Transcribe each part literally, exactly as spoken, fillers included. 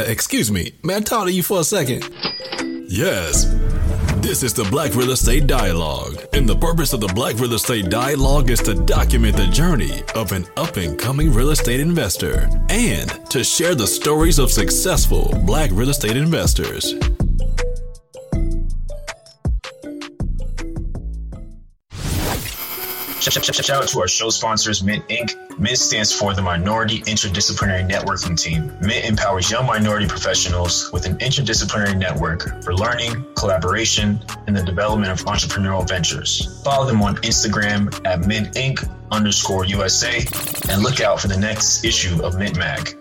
excuse me, may I talk to you for a second? Yes. This is the Black Real Estate Dialogue, and the purpose of the Black Real Estate Dialogue is to document the journey of an up-and-coming real estate investor and to share the stories of successful Black real estate investors. Shout out to our show sponsors, Mint Incorporated. Mint stands for the Minority Interdisciplinary Networking Team. Mint empowers young minority professionals with an interdisciplinary network for learning, collaboration, and the development of entrepreneurial ventures. Follow them on Instagram at Mint Inc underscore U S A and look out for the next issue of Mint Mag.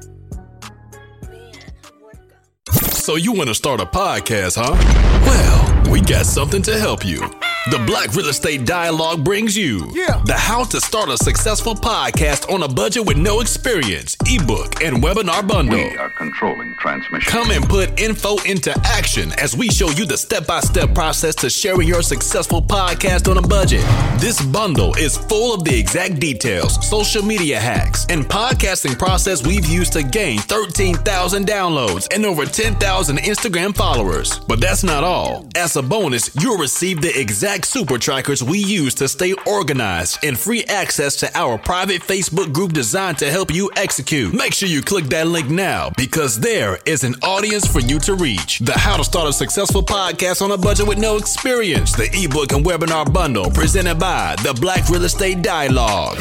So you want to start a podcast, huh? Well, we got something to help you. The Black Real Estate Dialogue brings you yeah. the How to Start a Successful Podcast on a Budget with No Experience ebook and webinar bundle. We are controlling transmission. Come and put info into action as we show you the step-by-step process to sharing your successful podcast on a budget. This bundle is full of the exact details, social media hacks, and podcasting process we've used to gain thirteen thousand downloads and over ten thousand Instagram followers. But that's not all. As a bonus, you'll receive the exact super trackers we use to stay organized and free access to our private Facebook group designed to help you execute. Make sure you click that link now because there is an audience for you to reach. The How to Start a Successful Podcast on a Budget with No Experience, the ebook and webinar bundle presented by the Black Real Estate Dialogue.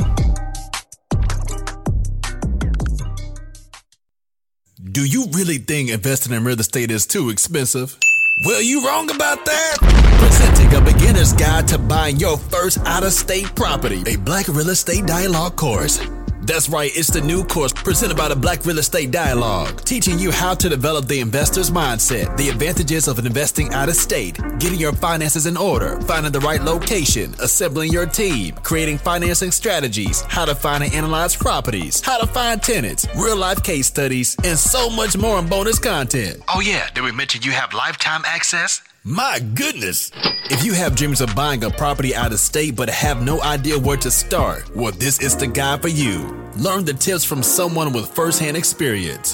Do you really think investing in real estate is too expensive? Well, you wrong about that. Presenting a beginner's guide to buying your first out-of-state property, a Black Real Estate Dialogue course. That's right, it's the new course presented by the Black Real Estate Dialogue, teaching you how to develop the investor's mindset, the advantages of investing out of state, getting your finances in order, finding the right location, assembling your team, creating financing strategies, how to find and analyze properties, how to find tenants, real-life case studies, and so much more in bonus content. Oh yeah, did we mention you have lifetime access? My goodness! If you have dreams of buying a property out of state but have no idea where to start, well, this is the guide for you. Learn the tips from someone with first-hand experience.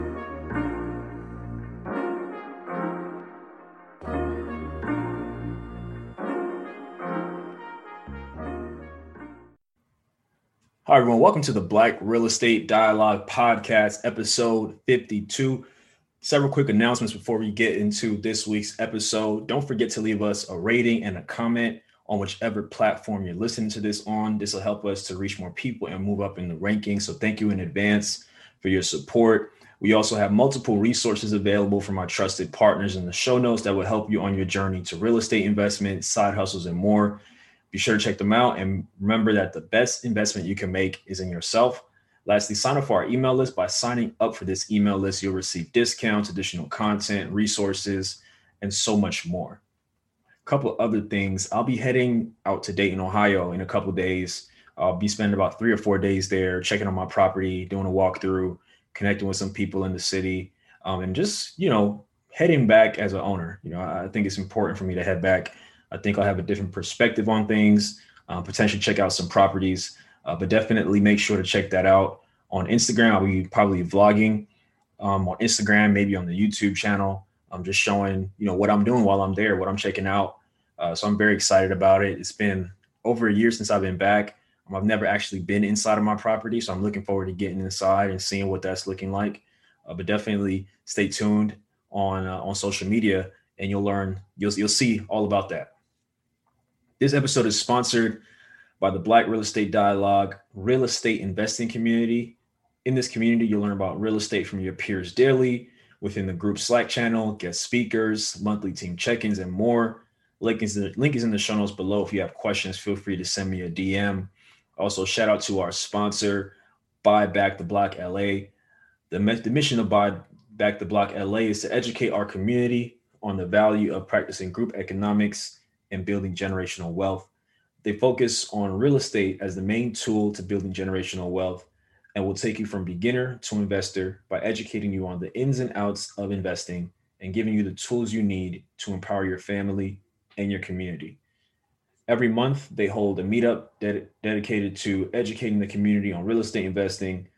Hi, everyone. Welcome to the Black Real Estate Dialogue Podcast, episode fifty-two. Several quick announcements before we get into this week's episode. Don't forget to leave us a rating and a comment on whichever platform you're listening to this on. This will help us to reach more people and move up in the rankings. So thank you in advance for your support. We also have multiple resources available from our trusted partners in the show notes that will help you on your journey to real estate investment, side hustles, and more. Be sure to check them out. And remember that the best investment you can make is in yourself. Lastly, sign up for our email list. By signing up for this email list, you'll receive discounts, additional content, resources, and so much more. A couple of other things. I'll be heading out to Dayton, Ohio in a couple of days. I'll be spending about three or four days there, checking on my property, doing a walkthrough, connecting with some people in the city, um, and just, you know, heading back as an owner. You know, I think it's important for me to head back. I think I'll have a different perspective on things, uh, potentially check out some properties. Uh, but definitely make sure to check that out on Instagram. I'll be probably vlogging um, on Instagram, maybe on the YouTube channel. I'm just showing, you know, what I'm doing while I'm there, what I'm checking out. Uh, so I'm very excited about it. It's been over a year since I've been back. Um, I've never actually been inside of my property. So I'm looking forward to getting inside and seeing what that's looking like. Uh, but definitely stay tuned on uh, on social media and you'll learn, you'll, you'll see all about that. This episode is sponsored by the Black Real Estate Dialogue real estate investing community. In this community, you'll learn about real estate from your peers daily within the group Slack channel, guest speakers, monthly team check-ins, and more. Link is, the, link is in the show notes below. If you have questions, feel free to send me a D M. Also, shout out to our sponsor, Buy Back the Block L A. The, the mission of Buy Back the Block L A is to educate our community on the value of practicing group economics and building generational wealth. They focus on real estate as the main tool to building generational wealth and will take you from beginner to investor by educating you on the ins and outs of investing and giving you the tools you need to empower your family and your community. Every month, they hold a meetup ded- dedicated to educating the community on real estate investing,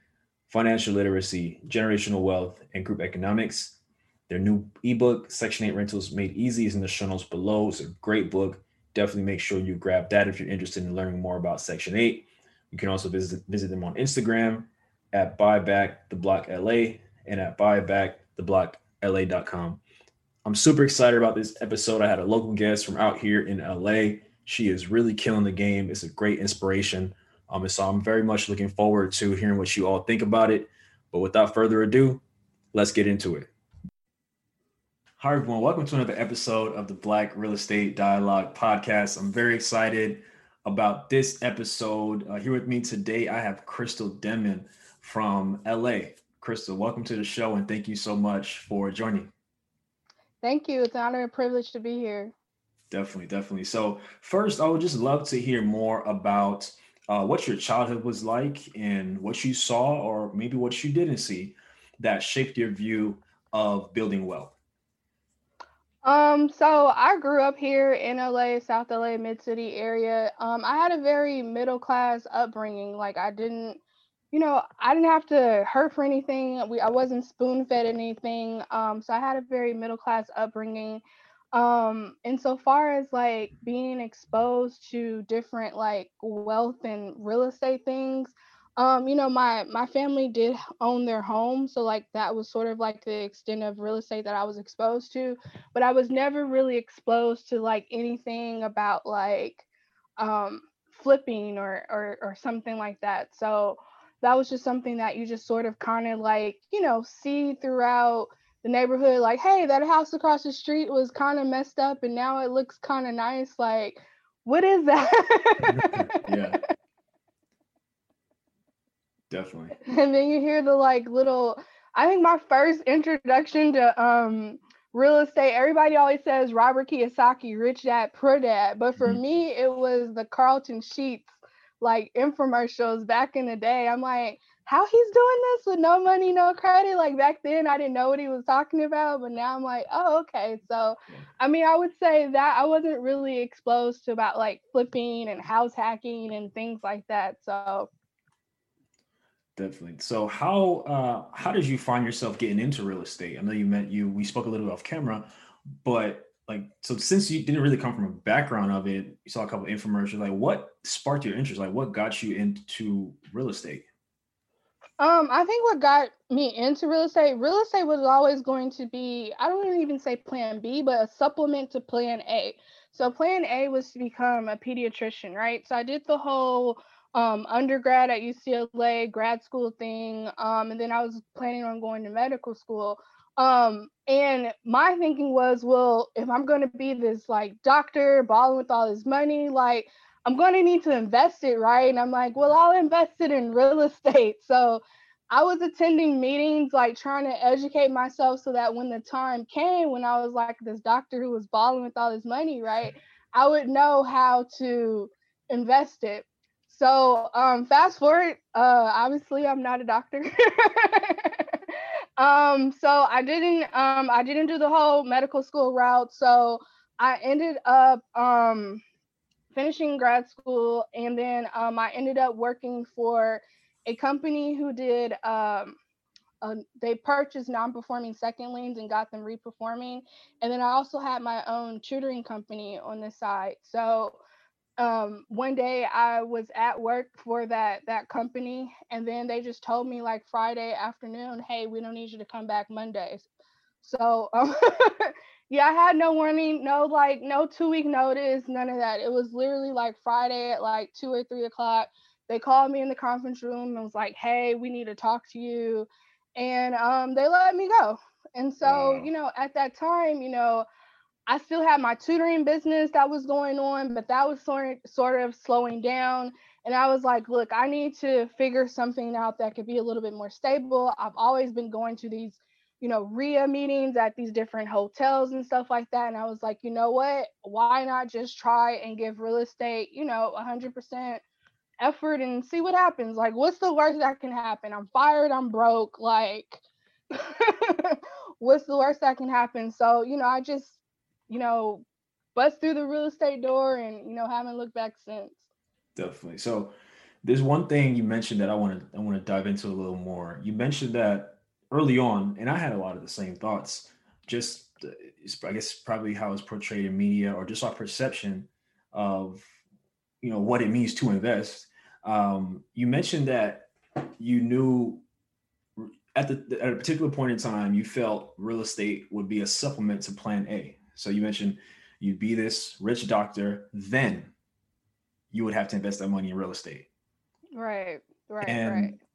Financial Literacy, Generational Wealth, and Group Economics. Their new ebook, Section eight Rentals Made Easy, is in the show notes below. It's a great book. Definitely make sure you grab that if you're interested in learning more about Section eight. You can also visit, visit them on Instagram at buybacktheblockla and at buybacktheblockla dot com. I'm super excited about this episode. I had a local guest from out here in L A. She is really killing the game. It's a great inspiration. Um, and so I'm very much looking forward to hearing what you all think about it. But without further ado, let's get into it. Hi, everyone. Welcome to another episode of the Black Real Estate Dialogue Podcast. I'm very excited about this episode. Uh, here with me today, I have Crystal Denman from L A. Crystal, welcome to the show, and thank you so much for joining. Thank you. It's an honor and privilege to be here. Definitely, definitely. So first, I would just love to hear more about uh, what your childhood was like and what you saw or maybe what you didn't see that shaped your view of building wealth. Um, so I grew up here in L A, South L A, Mid-City area. Um, I had a very middle-class upbringing. Like I didn't, you know, I didn't have to hurt for anything. We, I wasn't spoon-fed anything. Um, so I had a very middle-class upbringing. Um, and so far as like being exposed to different like wealth and real estate things, um, you know, my my family did own their home. So like that was sort of like the extent of real estate that I was exposed to, but I was never really exposed to like anything about like um flipping or or or something like that. So that was just something that you just sort of kind of like, you know, see throughout the neighborhood, like, hey, that house across the street was kind of messed up and now it looks kind of nice. Like, what is that? Yeah, definitely. And then you hear the like little, I think my first introduction to um real estate, everybody always says Robert Kiyosaki, Rich Dad, Poor Dad. But for Mhm. me, it was the Carlton Sheets like infomercials back in the day. I'm like, how he's doing this with no money, no credit? Like back then, I didn't know what he was talking about, but now I'm like, oh, okay. So, I mean, I would say that I wasn't really exposed to about like flipping and house hacking and things like that. So, Definitely. So how uh, how did you find yourself getting into real estate? I know you met you. We spoke a little bit off camera, but like, so since you didn't really come from a background of it, you saw a couple of infomercials. Like, what sparked your interest? Like, what got you into real estate? Um, I think what got me into real estate, real estate was always going to be, I don't even say plan B, but a supplement to plan A. So plan A was to become a pediatrician, right? So I did the whole um, undergrad at U C L A, grad school thing, um, and then I was planning on going to medical school. Um, and my thinking was, well, if I'm going to be this like doctor balling with all this money, like I'm going to need to invest it, right? And I'm like, well, I'll invest it in real estate. So I was attending meetings, like trying to educate myself so that when the time came, when I was like this doctor who was balling with all this money, right, I would know how to invest it. So um, fast forward, uh, obviously I'm not a doctor. um, so I didn't, um, I didn't do the whole medical school route. So I ended up um, finishing grad school, and then um, I ended up working for a company who did um, uh, they purchased non-performing second liens and got them reperforming. And then I also had my own tutoring company on the side. So um, one day I was at work for that that company, and then they just told me like Friday afternoon, hey, we don't need you to come back Mondays. So um, yeah, I had no warning, no like no two week notice, none of that. It was literally like Friday at like two or three o'clock. They called me in the conference room and was like, hey, we need to talk to you. And um, they let me go. And so, Wow. you know, at that time, you know, I still had my tutoring business that was going on, but that was sort sort of slowing down. And I was like, look, I need to figure something out that could be a little bit more stable. I've always been going to these, you know, R I A meetings at these different hotels and stuff like that. And I was like, you know what? Why not just try and give real estate, you know, one hundred percent effort and see what happens? Like, what's the worst that can happen? I'm fired, I'm broke. Like, what's the worst that can happen? So, you know, I just, you know, bust through the real estate door and, you know, haven't looked back since. Definitely. So There's one thing you mentioned that I want to I want to dive into a little more. You mentioned that early on, and I had a lot of the same thoughts. Just uh, it's- I guess probably how it's portrayed in media, or just our perception of you know what it means to invest. Um, you mentioned that you knew at the at a particular point in time you felt real estate would be a supplement to Plan A. So you mentioned you'd be this rich doctor, then you would have to invest that money in real estate. Right, right, right. And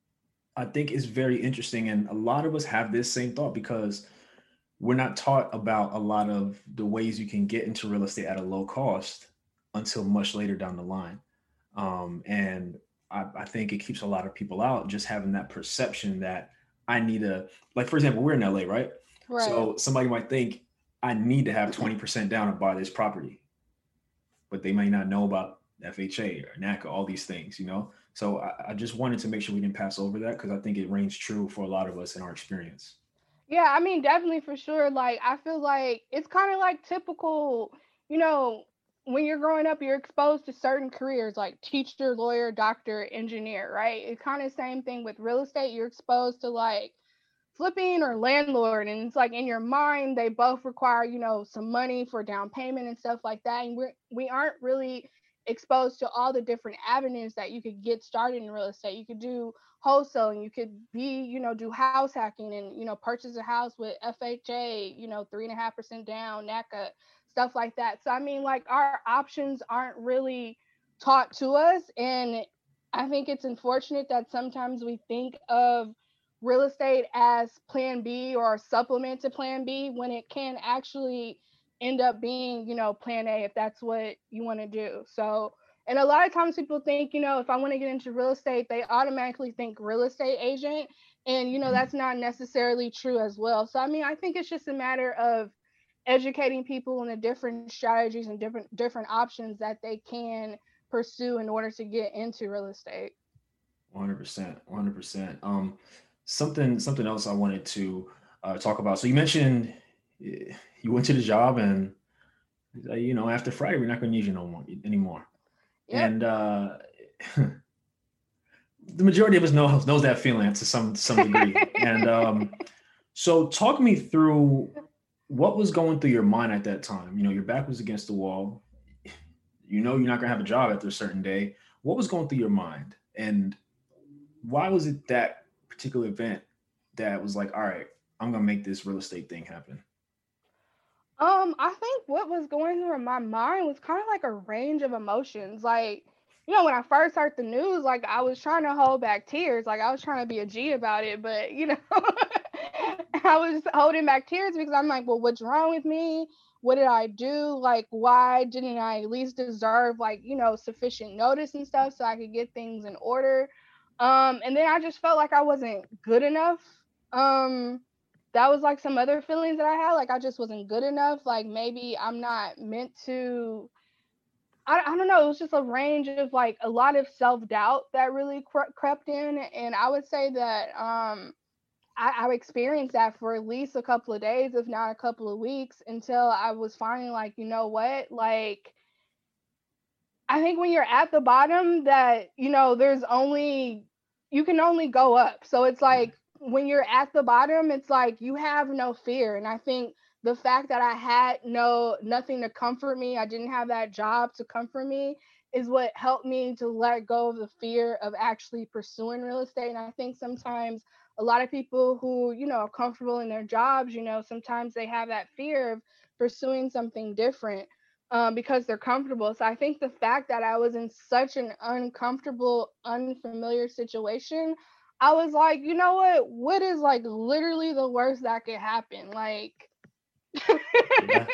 I think it's very interesting. And a lot of us have this same thought because we're not taught about a lot of the ways you can get into real estate at a low cost until much later down the line. Um, and I, I think it keeps a lot of people out just having that perception that I need a, like, for example, we're in L A, right? Right. So somebody might think I need to have twenty percent down to buy this property, but they may not know about F H A or NACA, all these things, you know? So I, I just wanted to make sure we didn't pass over that because I think it reigns true for a lot of us in our experience. Yeah, I mean, definitely for sure. Like, I feel like it's kind of like typical, you know, when you're growing up, you're exposed to certain careers like teacher, lawyer, doctor, engineer, right? It's kind of same thing with real estate. You're exposed to like flipping or landlord, and it's like in your mind they both require, you know, some money for down payment and stuff like that, and we're we aren't really exposed to all the different avenues that you could get started in real estate. You could do wholesaling, you could be, you know, do house hacking and, you know, purchase a house with F H A, you know, three and a half percent down, NACA, stuff like that. So I mean, like, our options aren't really taught to us, and I think it's unfortunate that sometimes we think of real estate as plan B or a supplement to plan B when it can actually end up being, you know, plan A if that's what you want to do. So, and a lot of times people think, you know, if I want to get into real estate, they automatically think real estate agent. And, you know, Mhm. that's not necessarily true as well. So, I mean, I think it's just a matter of educating people on the different strategies and different different options that they can pursue in order to get into real estate. one hundred percent, one hundred percent. Um, something, something else I wanted to uh, talk about. So you mentioned eh, you went to the job and uh, you know after Friday we're not going to need you no more anymore. Yep. And uh, the majority of us know knows that feeling to some some degree. And um, so talk me through what was going through your mind at that time. You know, your back was against the wall. You know, you're not going to have a job after a certain day. What was going through your mind, and why was it that particular event that was like, all right, I'm gonna make this real estate thing happen? Um, I think what was going through my mind was kind of like a range of emotions. Like, you know, when I first heard the news, like I was trying to hold back tears. Like I was trying to be a G about it, but you know, I was holding back tears because I'm like, well, what's wrong with me? What did I do? Like, why didn't I at least deserve like, you know, sufficient notice and stuff so I could get things in order? Um, and then I just felt like I wasn't good enough. Um, that was like some other feelings that I had. Like I just wasn't good enough. Like maybe I'm not meant to. I, I don't know. It was just a range of like a lot of self doubt that really cre- crept in, and I would say that um I, I experienced that for at least a couple of days, if not a couple of weeks, until I was finally like, you know what, like I think when you're at the bottom that, you know, there's only, you can only go up. So it's Yeah. like when you're at the bottom, it's like you have no fear. And I think the fact that I had no, nothing to comfort me, I didn't have that job to comfort me, is what helped me to let go of the fear of actually pursuing real estate. And I think sometimes a lot of people who, you know, are comfortable in their jobs, you know, sometimes they have that fear of pursuing something different um, because they're comfortable. So I think the fact that I was in such an uncomfortable, unfamiliar situation, I was like, you know what? What is like literally the worst that could happen? Like, Yeah.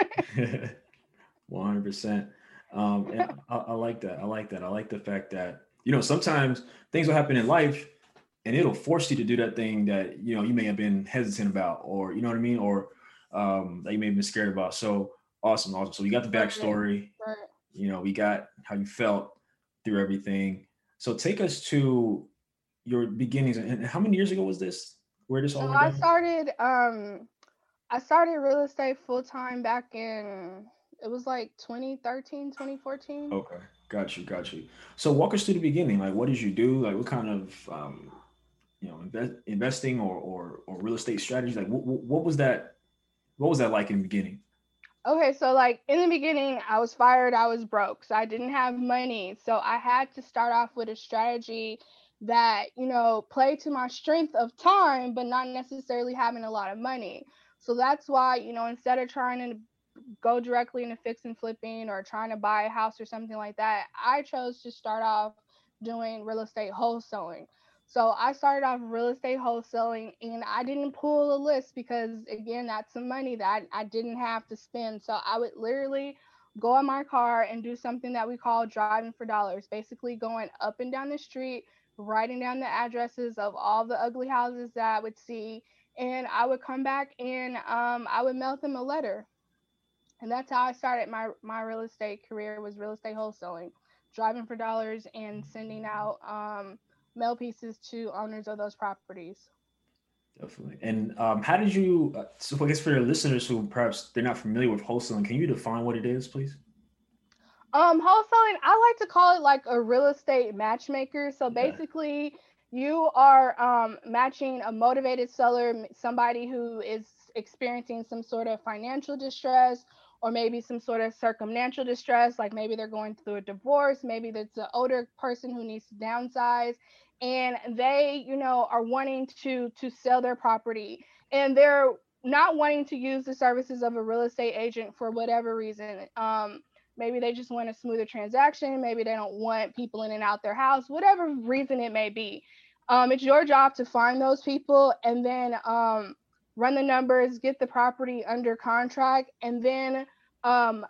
one hundred percent. Um, and I, I like that. I like that. I like the fact that, you know, sometimes things will happen in life and it'll force you to do that thing that, you know, you may have been hesitant about, or, you know what I mean? Or um, that you may have been scared about. So awesome. Awesome. So we got the right, backstory, right. you know, we got how you felt through everything. So take us to your beginnings. And how many years ago was this? Where this all So went I down? started, um, I started real estate full time back in, it was like twenty thirteen, twenty fourteen. Okay. Got you, got you. So walk us through the beginning. Like, what did you do? Like, what kind of, um, you know, invest, investing or, or or real estate strategies? Like, what, what was that? What was that like in the beginning? Okay, so like in the beginning, I was fired, I was broke, so I didn't have money. So I had to start off with a strategy that, you know, played to my strength of time, but not necessarily having a lot of money. So that's why, you know, instead of trying to go directly into fix and flipping or trying to buy a house or something like that, I chose to start off doing real estate wholesaling. So I started off real estate wholesaling and I didn't pull a list because again, that's some money that I, I didn't have to spend. So I would literally go in my car and do something that we call driving for dollars, basically going up and down the street, writing down the addresses of all the ugly houses that I would see. And I would come back and um, I would mail them a letter, and that's how I started my my real estate career, was real estate wholesaling, driving for dollars and sending out um, mail pieces to owners of those properties. Definitely. And um, how did you? Uh, so I guess for your listeners who perhaps they're not familiar with wholesaling, can you define what it is, please? Um, wholesaling, I like to call it like a real estate matchmaker. So Okay. basically, you are um, matching a motivated seller, m- somebody who is experiencing some sort of financial distress, or maybe some sort of circumstantial distress, like maybe they're going through a divorce, maybe that's an older person who needs to downsize, and they, you know, are wanting to to sell their property, and they're not wanting to use the services of a real estate agent for whatever reason. Um, maybe they just want a smoother transaction. Maybe they don't want people in and out their house, whatever reason it may be. Um, it's your job to find those people and then um, run the numbers, get the property under contract, and then um,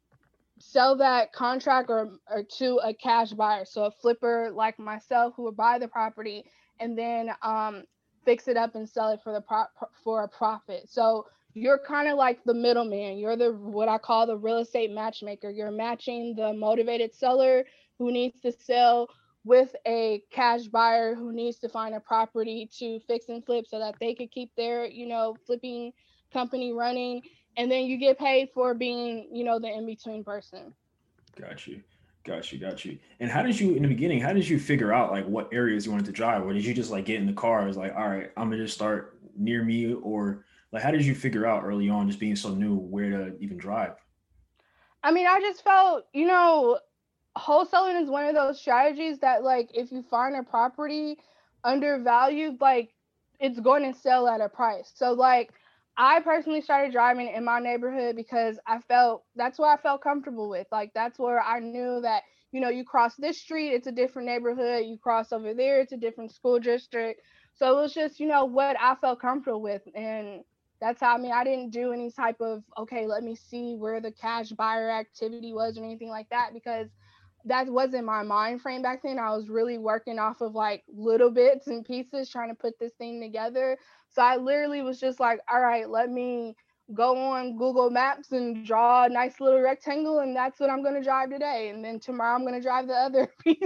sell that contract or, or to a cash buyer. So a flipper like myself who would buy the property and then um, fix it up and sell it for the pro- for a profit. So you're kind of like the middleman. You're the what I call the real estate matchmaker. You're matching the motivated seller who needs to sell with a cash buyer who needs to find a property to fix and flip so that they could keep their, you know, flipping company running, and then you get paid for being, you know, the in between person. Got you. Got you. Got you. And how did you, in the beginning, how did you figure out like what areas you wanted to drive? Or did you just like get in the car? It was like, all right, I'm gonna just start near me, or like how did you figure out early on, just being so new, where to even drive? I mean, I just felt, you know, wholesaling is one of those strategies that, like, if you find a property undervalued, like, it's going to sell at a price. So, like, I personally started driving in my neighborhood because I felt that's what I felt comfortable with. Like, that's where I knew that, you know, you cross this street, it's a different neighborhood. You cross over there, it's a different school district. So it was just, you know, what I felt comfortable with. And that's how, I mean, I didn't do any type of, okay, let me see where the cash buyer activity was or anything like that, because that wasn't my mind frame back then. I was really working off of like little bits and pieces trying to put this thing together. So I literally was just like, all right, let me go on Google Maps and draw a nice little rectangle, and that's what I'm going to drive today. And then tomorrow I'm going to drive the other piece.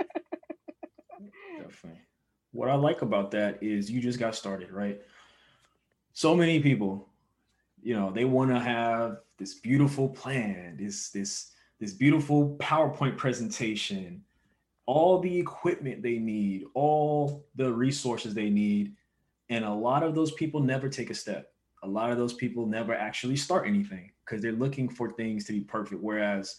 Definitely. What I like about that is you just got started, right? So many people, you know, they want to have this beautiful plan, this this this beautiful PowerPoint presentation, all the equipment they need, all the resources they need, and a lot of those people never take a step. A lot of those people never actually start anything because they're looking for things to be perfect. Whereas,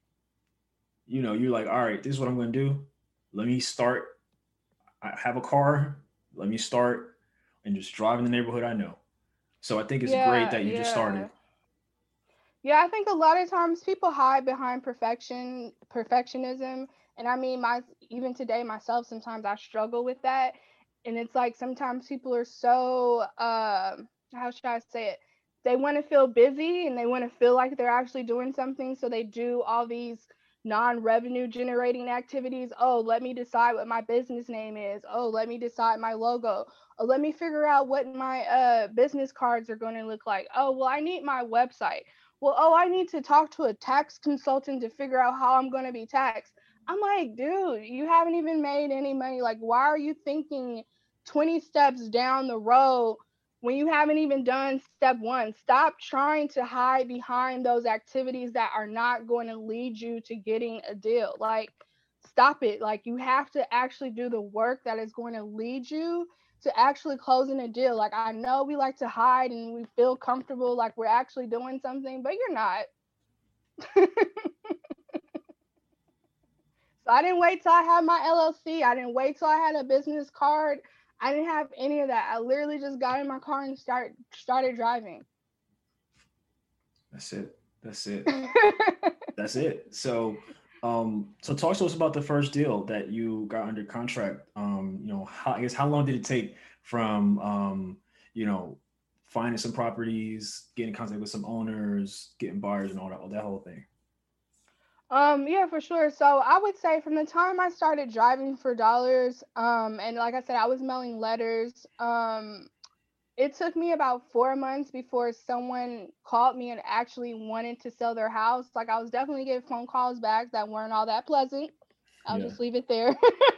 you know, you're like, all right, this is what I'm going to do. Let me start. I have a car. Let me start and just drive in the neighborhood I know. So I think it's great Yeah, that you just started. yeah. Yeah, I think a lot of times people hide behind perfection, perfectionism. And I mean, my even today myself, sometimes I struggle with that. And it's like sometimes people are so um how should I say it? They want to feel busy and they want to feel like they're actually doing something. So they do all these non-revenue generating activities. Oh, let me decide what my business name is. Oh, let me decide my logo. Oh, let me figure out what my uh business cards are going to look like. Oh, well, I need my website. Well, oh, I need to talk to a tax consultant to figure out how I'm going to be taxed. I'm like, dude, you haven't even made any money. Like, why are you thinking twenty steps down the road when you haven't even done step one. Stop trying to hide behind those activities that are not going to lead you to getting a deal. Like, stop it. Like, you have to actually do the work that is going to lead you to actually closing a deal. Like, I know we like to hide and we feel comfortable like we're actually doing something, but you're not. So I didn't wait till I had my L L C. I didn't wait till I had a business card. I didn't have any of that. I literally just got in my car and start started driving. That's it. That's it. That's it. So, um, so talk to us about the first deal that you got under contract. Um, you know, how, I guess how long did it take from, um, you know, finding some properties, getting in contact with some owners, getting buyers, and all that, all that whole thing? Um, yeah, for sure. So I would say from the time I started driving for dollars, um, and like I said, I was mailing letters. Um, it took me about four months before someone called me and actually wanted to sell their house. Like, I was definitely getting phone calls back that weren't all that pleasant. I'll Yeah. just leave it there.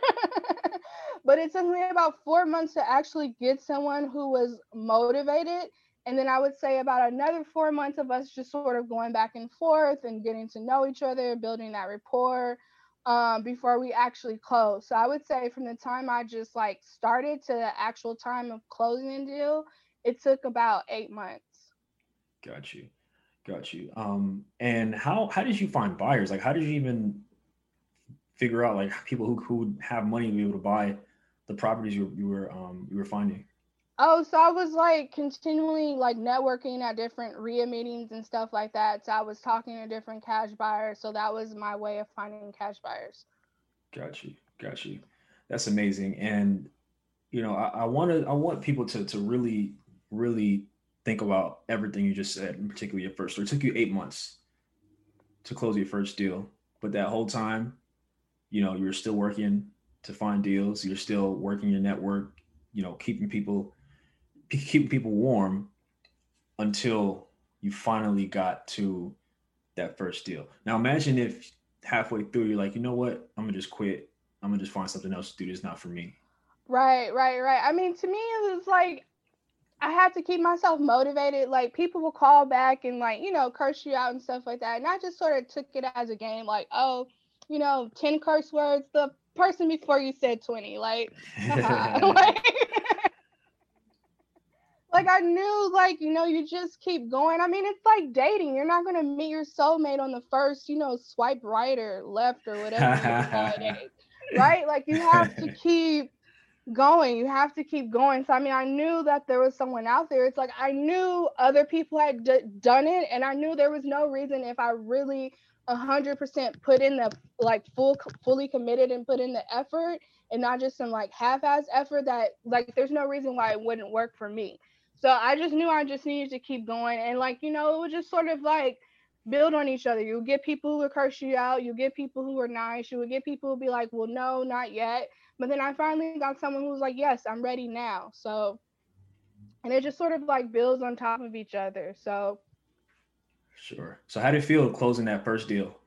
But it took me about four months to actually get someone who was motivated. And then I would say about another four months of us just sort of going back and forth and getting to know each other, building that rapport, um, before we actually closed. So I would say from the time I just like started to the actual time of closing the deal, it took about eight months. Got you. Got you. Um, and how, how did you find buyers? Like, how did you even figure out like people who, who would have money to be able to buy the properties you, you were, um, you were finding? Oh, so I was like continually like networking at different R I A meetings and stuff like that. So I was talking to different cash buyers. So that was my way of finding cash buyers. Got you. Got you. That's amazing. And, you know, I, I want to, I want people to, to really, really think about everything you just said, in particular your first deal. It took you eight months to close your first deal, but that whole time, you know, you're still working to find deals. You're still working your network, you know, keeping people, keeping people warm until you finally got to that first deal. Now, imagine if halfway through you're like, you know what, I'm gonna just quit. I'm gonna just find something else to do. This is not for me. Right, right, right. I mean, to me, it was like I had to keep myself motivated. Like, people will call back and like, you know, curse you out and stuff like that. And I just sort of took it as a game, like, oh, you know, ten curse words. The person before you said twenty. Like, uh-huh. like, like I knew, like, you know, you just keep going. I mean, it's like dating. You're not gonna meet your soulmate on the first, you know, swipe right or left or whatever you do nowadays, right? Like, you have to keep going. You have to keep going. So I mean, I knew that there was someone out there. It's like I knew other people had d- done it, and I knew there was no reason if I really a hundred percent put in the like full fully committed and put in the effort and not just some like half-ass effort, that like there's no reason why it wouldn't work for me. So I just knew I just needed to keep going, and like, you know, it would just sort of like build on each other. You get people who would curse you out, you get people who are nice, you would get people who would be like, well, no, not yet. But then I finally got someone who was like, yes, I'm ready now. So, and it just sort of like builds on top of each other. So, sure. So how did it feel closing that first deal?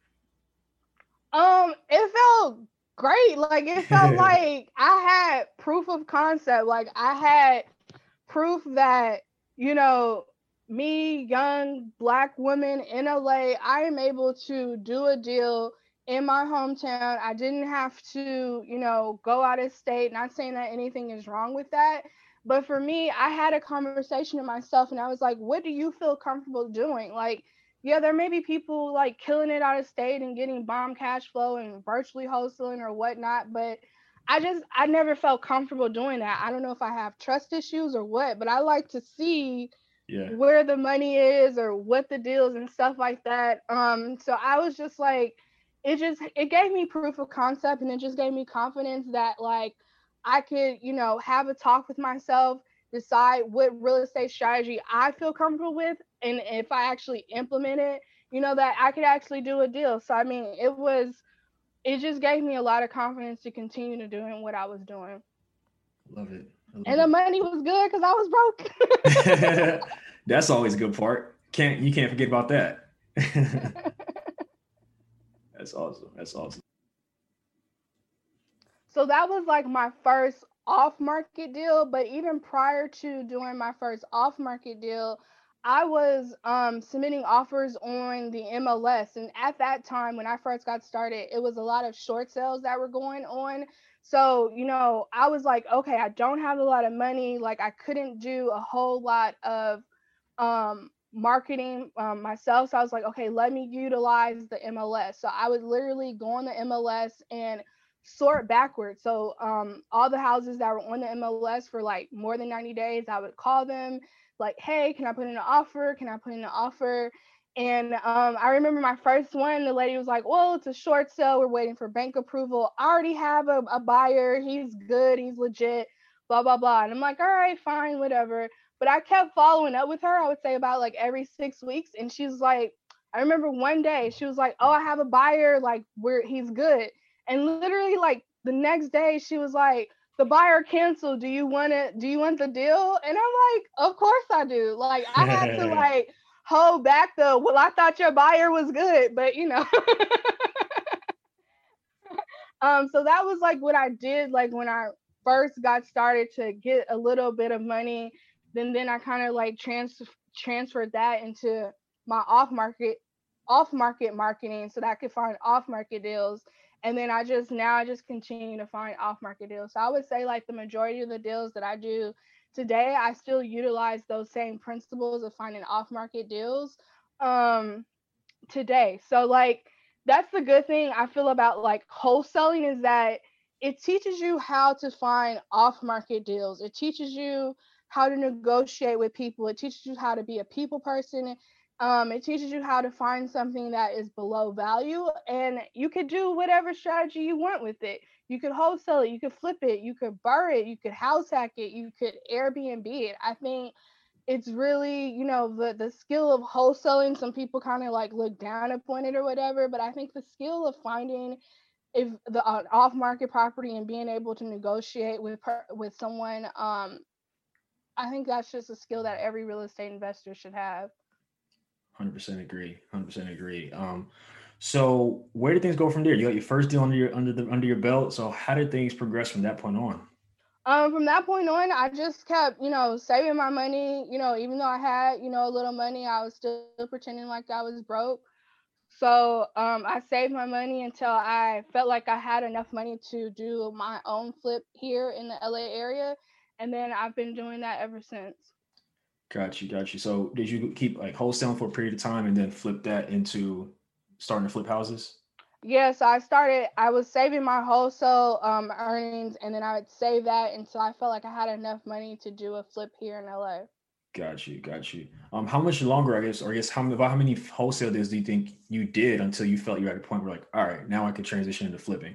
Um, it felt great. Like, it felt like I had proof of concept. Like, I had proof that, you know, me, young Black woman in L A, I am able to do a deal in my hometown. I didn't have to, you know, go out of state. Not saying that anything is wrong with that. But for me, I had a conversation with myself and I was like, what do you feel comfortable doing? Like, yeah, there may be people like killing it out of state and getting bomb cash flow and virtually wholesaling or whatnot, but I just, I never felt comfortable doing that. I don't know if I have trust issues or what, but I like to see yeah. where the money is or what the deals and stuff like that. Um, so I was just like, it just, it gave me proof of concept, and it just gave me confidence that like I could, you know, have a talk with myself, decide what real estate strategy I feel comfortable with, and if I actually implement it, you know, that I could actually do a deal. So I mean, it was, it just gave me a lot of confidence to continue to doing what I was doing. Love it. Love and it. the money was good because I was broke. That's always a good part. Can't you can't forget about that. That's awesome. That's awesome. So that was like my first off market deal, but even prior to doing my first off market deal, I was um, submitting offers on the M L S. And at that time, when I first got started, it was a lot of short sales that were going on. So, you know, I was like, okay, I don't have a lot of money. Like, I couldn't do a whole lot of um, marketing um, myself. So I was like, okay, let me utilize the M L S. So I would literally go on the M L S and sort backwards. So um, all the houses that were on the M L S for like more than ninety days, I would call them like, hey, can I put in an offer? Can I put in an offer? And um, I remember my first one, the lady was like, well, it's a short sale. We're waiting for bank approval. I already have a, a buyer. He's good. He's legit, blah, blah, blah. And I'm like, all right, fine, whatever. But I kept following up with her, I would say about like every six weeks. And she's like, I remember one day she was like, oh, I have a buyer. Like, we're, he's good. And literally like the next day she was like, the buyer canceled. Do you want it? Do you want the deal? And I'm like, of course I do. Like, I had to like hold back the, well, I thought your buyer was good, but you know. um, so that was like what I did, like when I first got started to get a little bit of money. Then then I kind of like trans transferred that into my off market off market marketing so that I could find off market deals. And then I just now I just continue to find off market deals. So I would say like the majority of the deals that I do today, I still utilize those same principles of finding off market deals um, today. So like that's the good thing I feel about like wholesaling is that it teaches you how to find off market deals. It teaches you how to negotiate with people. It teaches you how to be a people person. Um, it teaches you how to find something that is below value, and you could do whatever strategy you want with it. You could wholesale it, you could flip it, you could burr it, you could house hack it, you could Airbnb it. I think it's really, you know, the the skill of wholesaling. Some people kind of like look down upon it or whatever, but I think the skill of finding if the uh, off market property and being able to negotiate with per, with someone, um, I think that's just a skill that every real estate investor should have. one hundred percent agree. one hundred percent agree. Um, so where did things go from there? You got your first deal under your under the under your belt. So how did things progress from that point on? Um, from that point on, I just kept, you know, saving my money. You know, even though I had, you know, a little money, I was still pretending like I was broke. So um, I saved my money until I felt like I had enough money to do my own flip here in the L A area, and then I've been doing that ever since. Got you, got you. So did you keep like wholesaling for a period of time and then flip that into starting to flip houses? Yeah, so I started, I was saving my wholesale um, earnings, and then I would save that until I felt like I had enough money to do a flip here in L A. Got you, got you. Um, how much longer, I guess, or I guess how about how many wholesale deals do you think you did until you felt you were at a point where like, all right, now I can transition into flipping?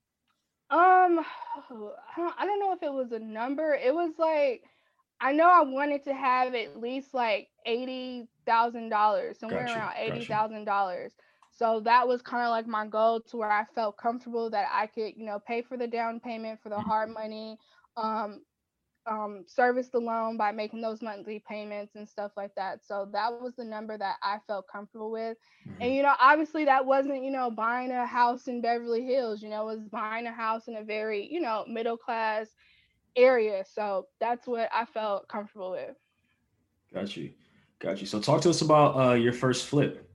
Um, I don't, I don't know if it was a number. It was like, I know I wanted to have at least like eighty thousand dollars, somewhere Got you, around got eighty you. thousand dollars. So that was kind of like my goal to where I felt comfortable that I could, you know, pay for the down payment for the Mhm. hard money, um, um, service the loan by making those monthly payments and stuff like that. So that was the number that I felt comfortable with. And, Mhm. you know, obviously that wasn't, you know, buying a house in Beverly Hills, you know, it was buying a house in a very, you know, middle class area. So that's what I felt comfortable with. Got you, got you. So talk to us about uh your first flip.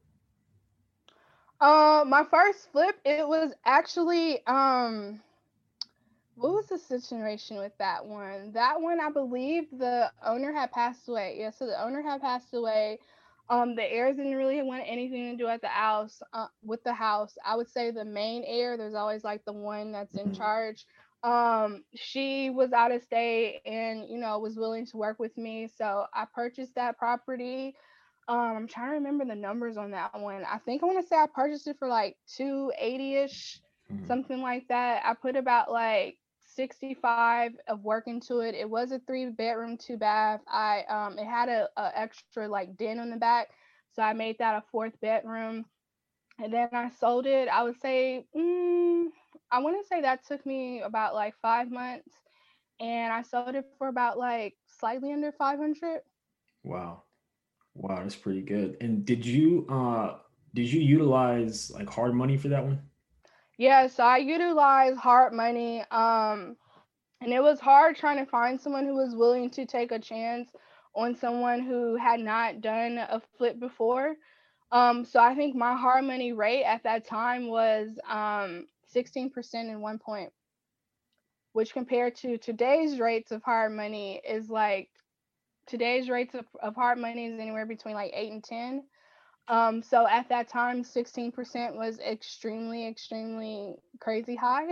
Uh, my first flip, it was actually um what was the situation with that one? That one, I believe the owner had passed away. Yeah, so the owner had passed away. Um, the heirs didn't really want anything to do at the house, uh, with the house. I would say the main heir, there's always like the one that's in Mhm. charge. Um, she was out of state and, you know, was willing to work with me. So I purchased that property. Um, I'm trying to remember the numbers on that one. I think I want to say I purchased it for like two eighty-ish, Mhm. something like that. I put about like sixty-five of work into it. It was a three bedroom, two bath. I um it had a, a extra like den on the back, so I made that a fourth bedroom. And then I sold it. I would say mm, I want to say that took me about like five months, and I sold it for about like slightly under five hundred. Wow. Wow, that's pretty good. And did you uh did you utilize like hard money for that one? Yeah, so I utilize hard money. Um, And it was hard trying to find someone who was willing to take a chance on someone who had not done a flip before. Um, so I think my hard money rate at that time was um, sixteen percent in one point, which compared to today's rates of hard money is like today's rates of, of hard money is anywhere between like eight and ten. Um, so at that time, sixteen percent was extremely, extremely crazy high.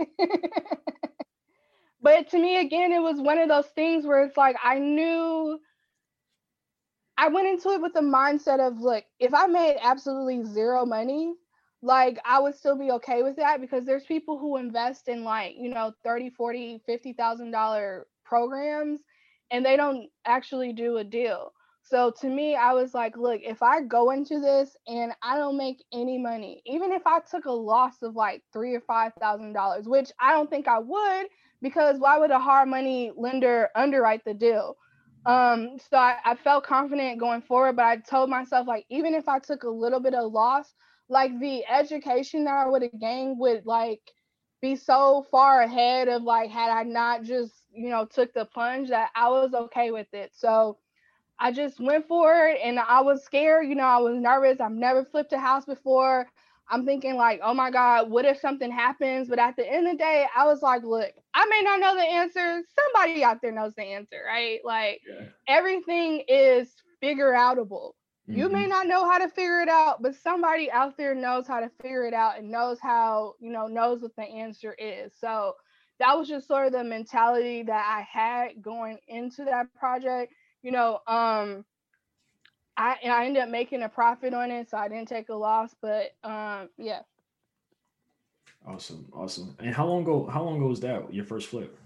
But to me, again, it was one of those things where it's like I knew I went into it with the mindset of, look, if I made absolutely zero money, like I would still be okay with that because there's people who invest in like, you know, thirty, forty, fifty thousand dollar programs and they don't actually do a deal. So to me, I was like, look, if I go into this and I don't make any money, even if I took a loss of like three or five thousand dollars, which I don't think I would, because why would a hard money lender underwrite the deal? Um, so I, I felt confident going forward, but I told myself, like, even if I took a little bit of loss, like the education that I would have gained would like be so far ahead of like had I not just, you know, took the plunge that I was okay with it. So I just went for it and I was scared, you know, I was nervous. I've never flipped a house before. I'm thinking like, oh my God, what if something happens? But at the end of the day, I was like, look, I may not know the answer. Somebody out there knows the answer, right? Like yeah. Everything is figure outable. Mm-hmm. You may not know how to figure it out, but somebody out there knows how to figure it out and knows how, you know, knows what the answer is. So that was just sort of the mentality that I had going into that project. You know, um, I and I ended up making a profit on it, so I didn't take a loss. But um, yeah. Awesome, awesome. And how long ago? How long ago was that? Your first flip?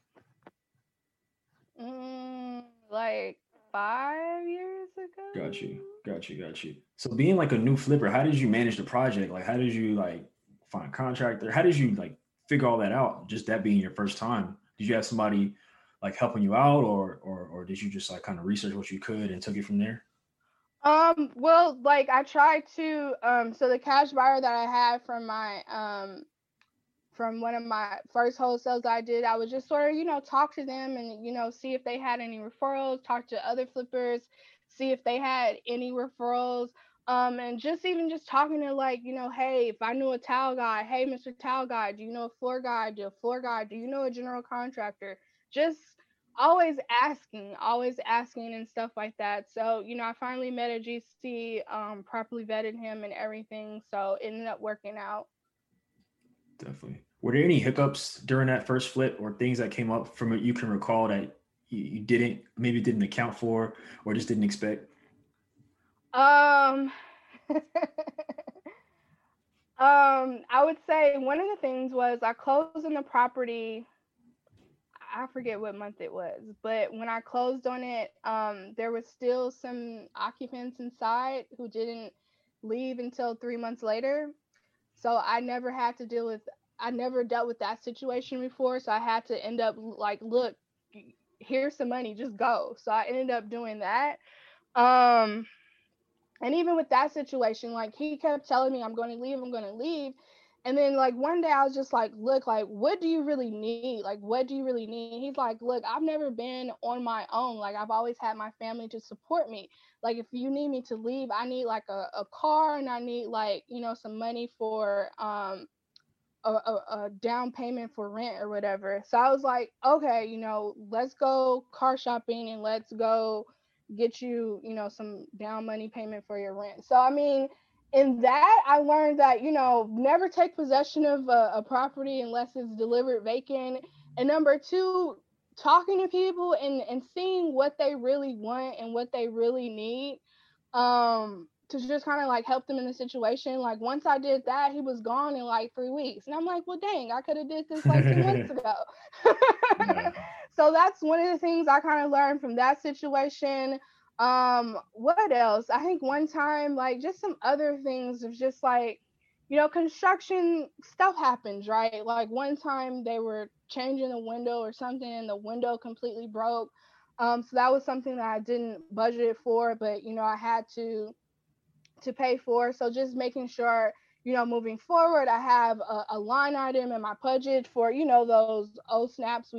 Mm, like five years ago. Got you, got you, got you. So being like a new flipper, how did you manage the project? Like, how did you like find a contractor? How did you like figure all that out? Just that being your first time, did you have somebody like helping you out, or or or did you just like kind of research what you could and took it from there? Um, well, like I tried to, um, so the cash buyer that I had from my, um, from one of my first wholesales I did, I would just sort of, you know, talk to them and, you know, see if they had any referrals, talk to other flippers, see if they had any referrals. Um, and just even just talking to like, you know, hey, if I knew a towel guy, hey, Mister Towel Guy, do you know a floor guy? Do a floor guy? Do you know a general contractor? Just always asking, always asking and stuff like that. So, you know, I finally met a G C, um, properly vetted him and everything. So it ended up working out. Definitely. Were there any hiccups during that first flip or things that came up from it you can recall that you, you didn't, maybe didn't account for or just didn't expect? Um, um, I would say one of the things was I closed on the property. I forget what month it was, but when I closed on it, um, there was still some occupants inside who didn't leave until three months later. So I never had to deal with, I never dealt with that situation before. So I had to end up like, look, here's some money, just go. So I ended up doing that. Um, and even with that situation, like he kept telling me, I'm going to leave, I'm going to leave. And then like one day I was just like, look, like, what do you really need? Like, what do you really need? He's like, look, I've never been on my own. Like I've always had my family to support me. Like if you need me to leave, I need like a, a car and I need like, you know, some money for um a, a, a down payment for rent or whatever. So I was like, okay, you know, let's go car shopping and let's go get you, you know, some down money payment for your rent. So, I mean, in that, I learned that, you know, never take possession of a, a property unless it's delivered vacant. And number two, talking to people and, and seeing what they really want and what they really need. Um, to just kind of like help them in the situation. Like once I did that, he was gone in like three weeks. And I'm like, well, dang, I could have did this like two months ago. Yeah. So that's one of the things I kind of learned from that situation. Um, what else? I think one time, like just some other things of just like, you know, construction stuff happens, right? Like one time they were changing a window or something and the window completely broke. Um, so that was something that I didn't budget for, but, you know, I had to to pay for. So just making sure, you know, moving forward, I have a, a line item in my budget for, you know, those old snaps we didn't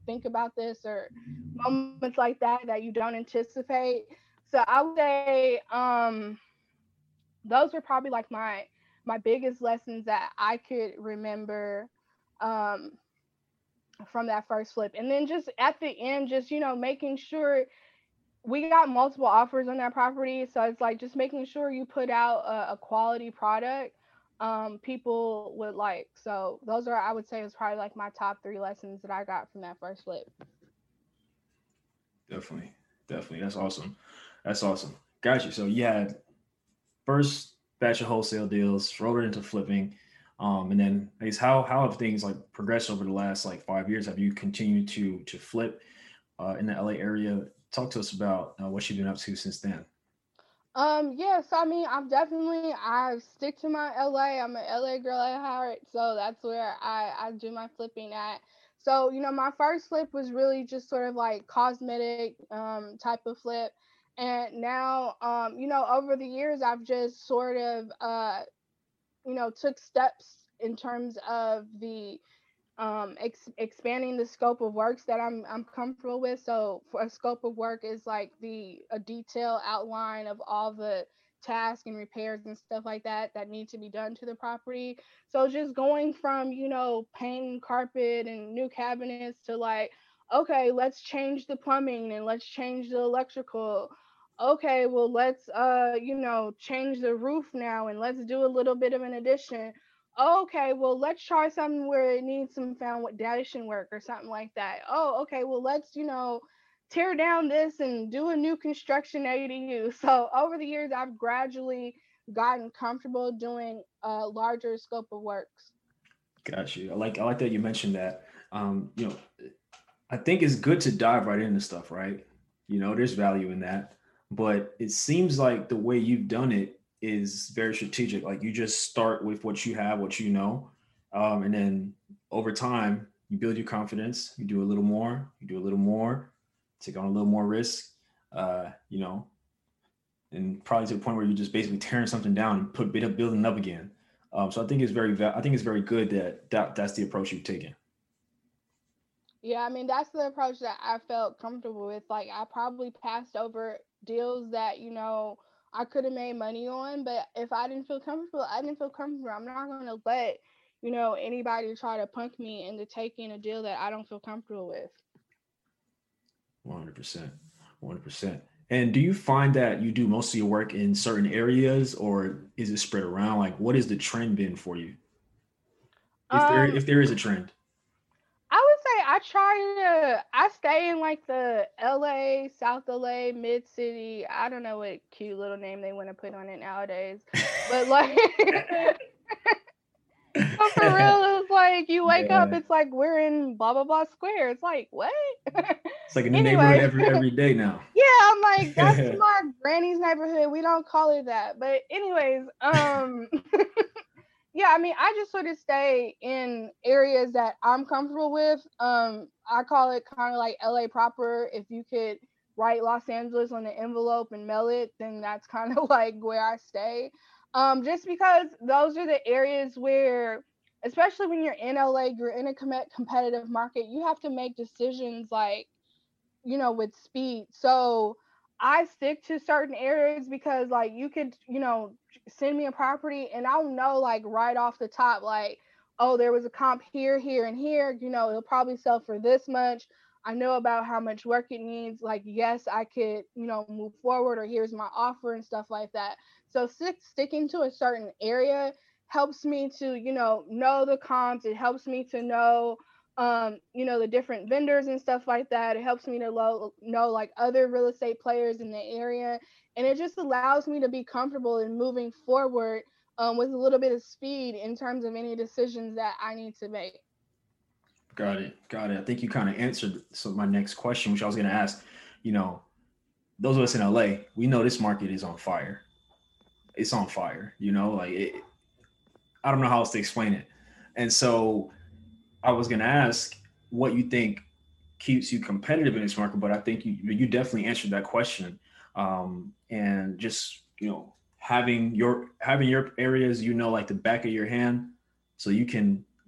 think about this, or moments like that that you don't anticipate. So I would say um, those were probably like my my biggest lessons that I could remember um, from that first flip. And then just at the end, just you know, making sure we got multiple offers on that property, so it's like just making sure you put out a, a quality product um, people would like. So those are, I would say, is probably like my top three lessons that I got from that first flip. Definitely, definitely. That's awesome. That's awesome. Got you. So you had first batch of wholesale deals, rolled it into flipping, um, and then I guess how how have things like progressed over the last like five years? Have you continued to to flip uh, in the L A area? Talk to us about uh, what you've been up to since then. Um, yes, I mean, I've definitely I stick to my L A. I'm an L A girl at heart, so that's where I I do my flipping at. So, you know, my first flip was really just sort of like cosmetic um type of flip. And now um, you know, over the years I've just sort of uh, you know, took steps in terms of the um ex- expanding the scope of works that I'm I'm comfortable with. So for a scope of work is like the a detailed outline of all the tasks and repairs and stuff like that that need to be done to the property. So just going from, you know, painting carpet and new cabinets to like, okay, let's change the plumbing and let's change the electrical. Okay, well let's uh, you know, change the roof now and let's do a little bit of an addition. Okay, well, let's try something where it needs some foundation work or something like that. Oh, okay, well, let's, you know, tear down this and do a new construction A D U. So over the years, I've gradually gotten comfortable doing a larger scope of works. Got you. I like I like that you mentioned that. Um, you know, I think it's good to dive right into stuff, right? You know, there's value in that, but it seems like the way you've done it is very strategic. Like you just start with what you have, what you know, um, and then over time you build your confidence. You do a little more, you do a little more, take on a little more risk, uh, you know, and probably to the point where you're just basically tearing something down and put bit up building up again. Um, so I think it's very, I think it's very good that, that that's the approach you've taken. Yeah, I mean, that's the approach that I felt comfortable with. Like, I probably passed over deals that, you know, I could have made money on, but if I didn't feel comfortable, I didn't feel comfortable. I'm not going to let, you know, anybody try to punk me into taking a deal that I don't feel comfortable with. one hundred percent. one hundred percent. And do you find that you do most of your work in certain areas, or is it spread around? Like, what has the trend been for you? If there, Um, if there is a trend. I would say I try to, I stay in like the L A, South L A, Mid City. I don't know what cute little name they want to put on it nowadays, but like, but for real, it's like you wake Yeah. up, it's like we're in blah blah blah square. It's like what? It's like a new Anyway. neighborhood every every day now. Yeah, I'm like, that's my granny's neighborhood. We don't call it that. But anyways, um yeah, I mean, I just sort of stay in areas that I'm comfortable with. Um, I call it kind of like L A proper. If you could write Los Angeles on the envelope and mail it, then that's kind of like where I stay. Um, just because those are the areas where, especially when you're in L A, you're in a com- competitive market, you have to make decisions like, you know, with speed. So I stick to certain areas because like you could, you know, send me a property and I'll know like right off the top, like, oh, there was a comp here, here, and here, you know, it'll probably sell for this much. I know about how much work it needs. Like, yes, I could, you know, move forward, or here's my offer and stuff like that. So stick, sticking to a certain area helps me to, you know, know the comps. It helps me to know um, you know, the different vendors and stuff like that. It helps me to lo- know like other real estate players in the area. And it just allows me to be comfortable in moving forward um, with a little bit of speed in terms of any decisions that I need to make. Got it. Got it. I think you kind of answered so my next question, which I was going to ask. You know, those of us in L A, we know this market is on fire. It's on fire. You know, like it, I don't know how else to explain it. And so I was going to ask what you think keeps you competitive in this market, but I think you you definitely answered that question. Um, and just, you know, having your having your areas, you know, like the back of your hand, so you can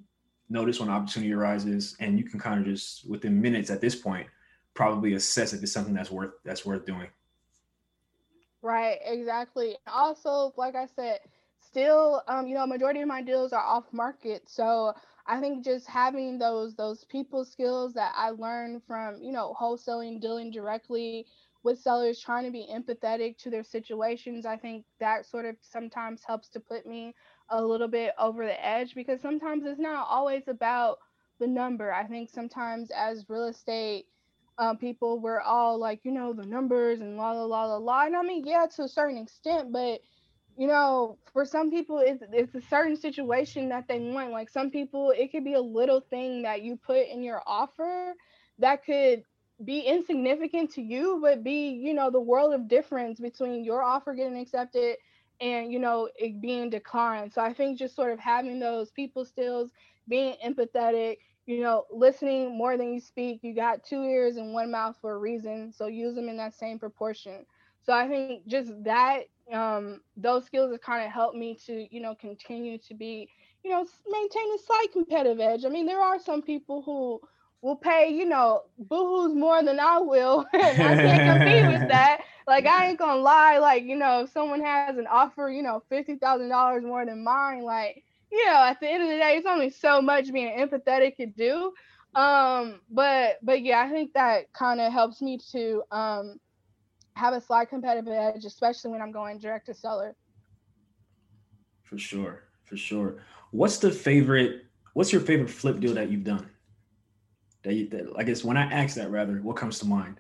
notice when opportunity arises, and you can kind of just within minutes at this point probably assess if it's something that's worth that's worth doing. Right, exactly. Also, like I said, still, um, you know, majority of my deals are off market. So I think just having those those people skills that I learned from, you know, wholesaling, dealing directly with sellers, trying to be empathetic to their situations, I think that sort of sometimes helps to put me a little bit over the edge, because sometimes it's not always about the number. I think sometimes as real estate um, people, we're all like, you know, the numbers and la la la la la. And I mean, yeah, to a certain extent, but you know, for some people, it's it's a certain situation that they want. Like some people, it could be a little thing that you put in your offer that could be insignificant to you, but be, you know, the world of difference between your offer getting accepted and, you know, it being declined. So I think just sort of having those people skills, being empathetic, you know, listening more than you speak. You got two ears and one mouth for a reason, so use them in that same proportion. So I think just that, um, those skills have kind of helped me to, you know, continue to be, you know, maintain a slight competitive edge. I mean, there are some people who will pay, you know, boohoo's more than I will, and I can't compete with that. Like, I ain't gonna lie, like, you know, if someone has an offer, you know, fifty thousand dollars more than mine, like, you know, at the end of the day, it's only so much being empathetic could do. Um, but, but yeah, I think that kind of helps me to, um, have a slight competitive edge, especially when I'm going direct to seller. For sure, for sure. What's the favorite? What's your favorite flip deal that you've done? That, you, that I guess when I ask that, rather, what comes to mind?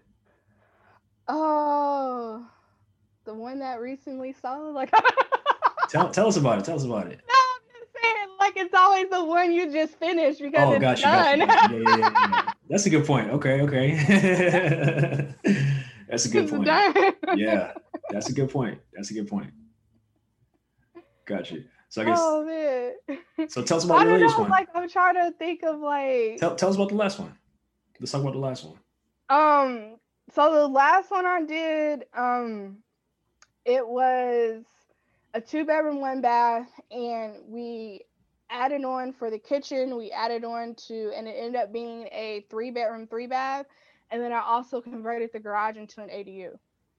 Oh, the one that recently sold. Like, tell tell us about it. Tell us about it. No, I'm just saying, like it's always the one you just finished because oh, it's gotcha, done. Gotcha, gotcha. Yeah, yeah, yeah, yeah. That's a good point. Okay, okay. That's a good point. Yeah, that's a good point. That's a good point. Gotcha. So I guess. Oh man. So tell us about I the don't latest know, one. Like I'm trying to think of like. Tell tell us about the last one. Let's talk about the last one. Um. So the last one I did, um, it was a two bedroom, one bath, and we added on for the kitchen. We added on to, and it ended up being a three bedroom, three bath. And then I also converted the garage into an A D U.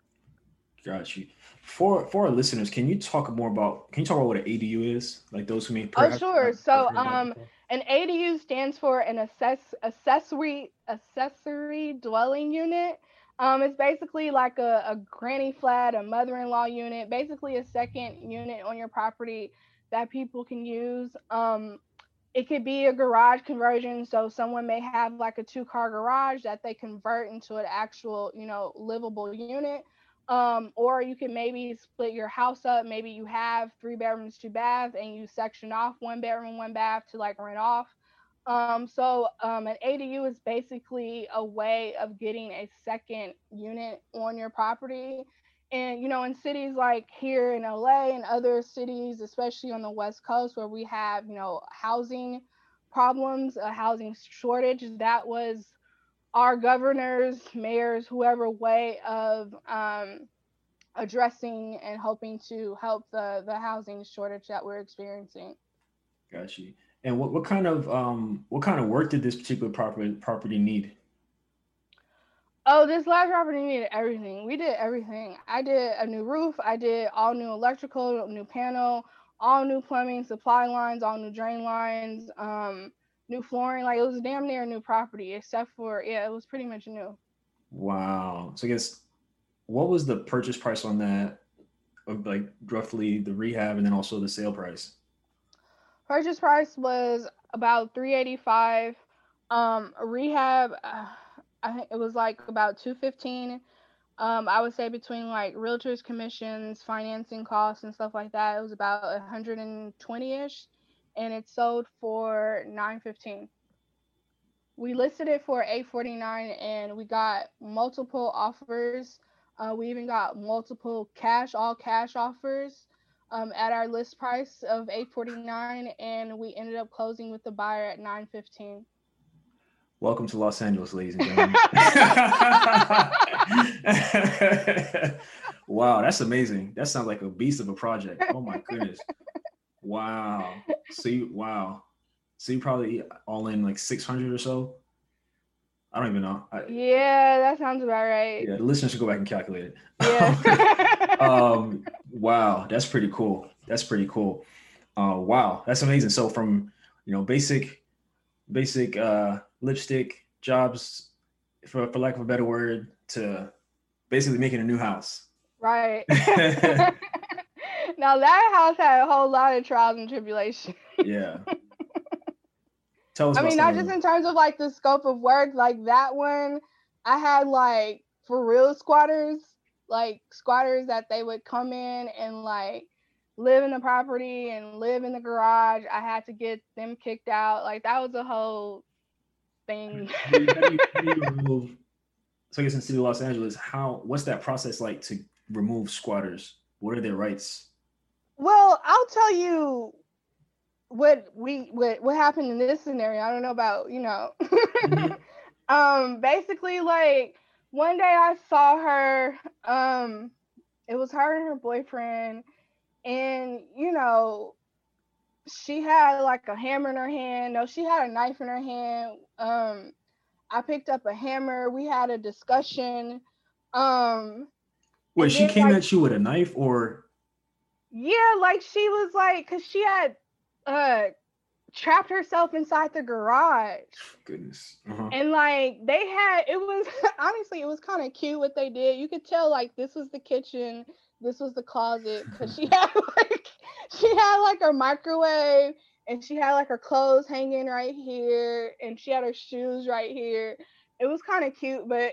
Got you. For for our listeners, can you talk more about can you talk about what an A D U is? Like those who may Oh sure. So um an A D U stands for an assess accessory accessory dwelling unit. Um it's basically like a, a granny flat, a mother-in-law unit, basically a second unit on your property that people can use. Um It could be a garage conversion. So someone may have like a two car garage that they convert into an actual, you know, livable unit. Um, or you can maybe split your house up. Maybe you have three bedrooms, two baths, and you section off one bedroom, one bath to like rent off. Um, so um, an A D U is basically a way of getting a second unit on your property. And, you know, in cities like here in L A and other cities, especially on the West Coast where we have, you know, housing problems, a housing shortage, that was our governors, mayors, whoever way of um, addressing and hoping to help the, the housing shortage that we're experiencing. Got you. And what, what kind of um what kind of work did this particular property property need? Oh, this last property needed everything. We did everything. I did a new roof. I did all new electrical, new panel, all new plumbing, supply lines, all new drain lines, um, new flooring. Like it was damn near a new property, except for, yeah, it was pretty much new. Wow. So I guess, what was the purchase price on that? Like roughly the rehab and then also the sale price? Purchase price was about three eighty-five. Um, rehab, uh, I think it was like about two fifteen. Um, I would say between like realtors commissions, financing costs and stuff like that, it was about one hundred twenty-ish, and it sold for nine fifteen. We listed it for eight forty-nine, and we got multiple offers. Uh, we even got multiple cash, all cash offers um, at our list price of eight forty-nine, and we ended up closing with the buyer at nine fifteen. Welcome to Los Angeles, ladies and gentlemen. Wow, that's amazing. That sounds like a beast of a project. Oh my goodness. Wow. So you, wow. So you probably all in like six hundred or so. I don't even know. I, yeah, that sounds about right. Yeah, the listeners should go back and calculate it. Yeah. um, wow, that's pretty cool. That's pretty cool. Uh, wow, that's amazing. So from, you know, basic, basic uh, lipstick jobs, for, for lack of a better word, to basically making a new house. Right. Now that house had a whole lot of trials and tribulations. Yeah. Tell us I about mean, some not of just them. in terms of like the scope of work, like that one, I had like for real squatters, like squatters that they would come in and like live in the property and live in the garage. I had to get them kicked out. Like that was a whole thing. How do you, how do you, how do you remove, so I guess in the city of Los Angeles, how, what's that process like to remove squatters? What are their rights? Well, I'll tell you what we what what happened in this scenario. I don't know about, you know. Mm-hmm. um basically like one day I saw her, um it was her and her boyfriend, and you know, she had like a hammer in her hand. No, she had a knife in her hand. um I picked up a hammer. We had a discussion. um Wait, and she then came like at you with a knife or? yeah, like she was like, because she had uh trapped herself inside the garage. Goodness. Uh-huh. And like they had, it was honestly, it was kind of cute what they did. You could tell like this was the kitchen, this was the closet, because she had like she had like her microwave, and she had like her clothes hanging right here, and she had her shoes right here. It was kind of cute, but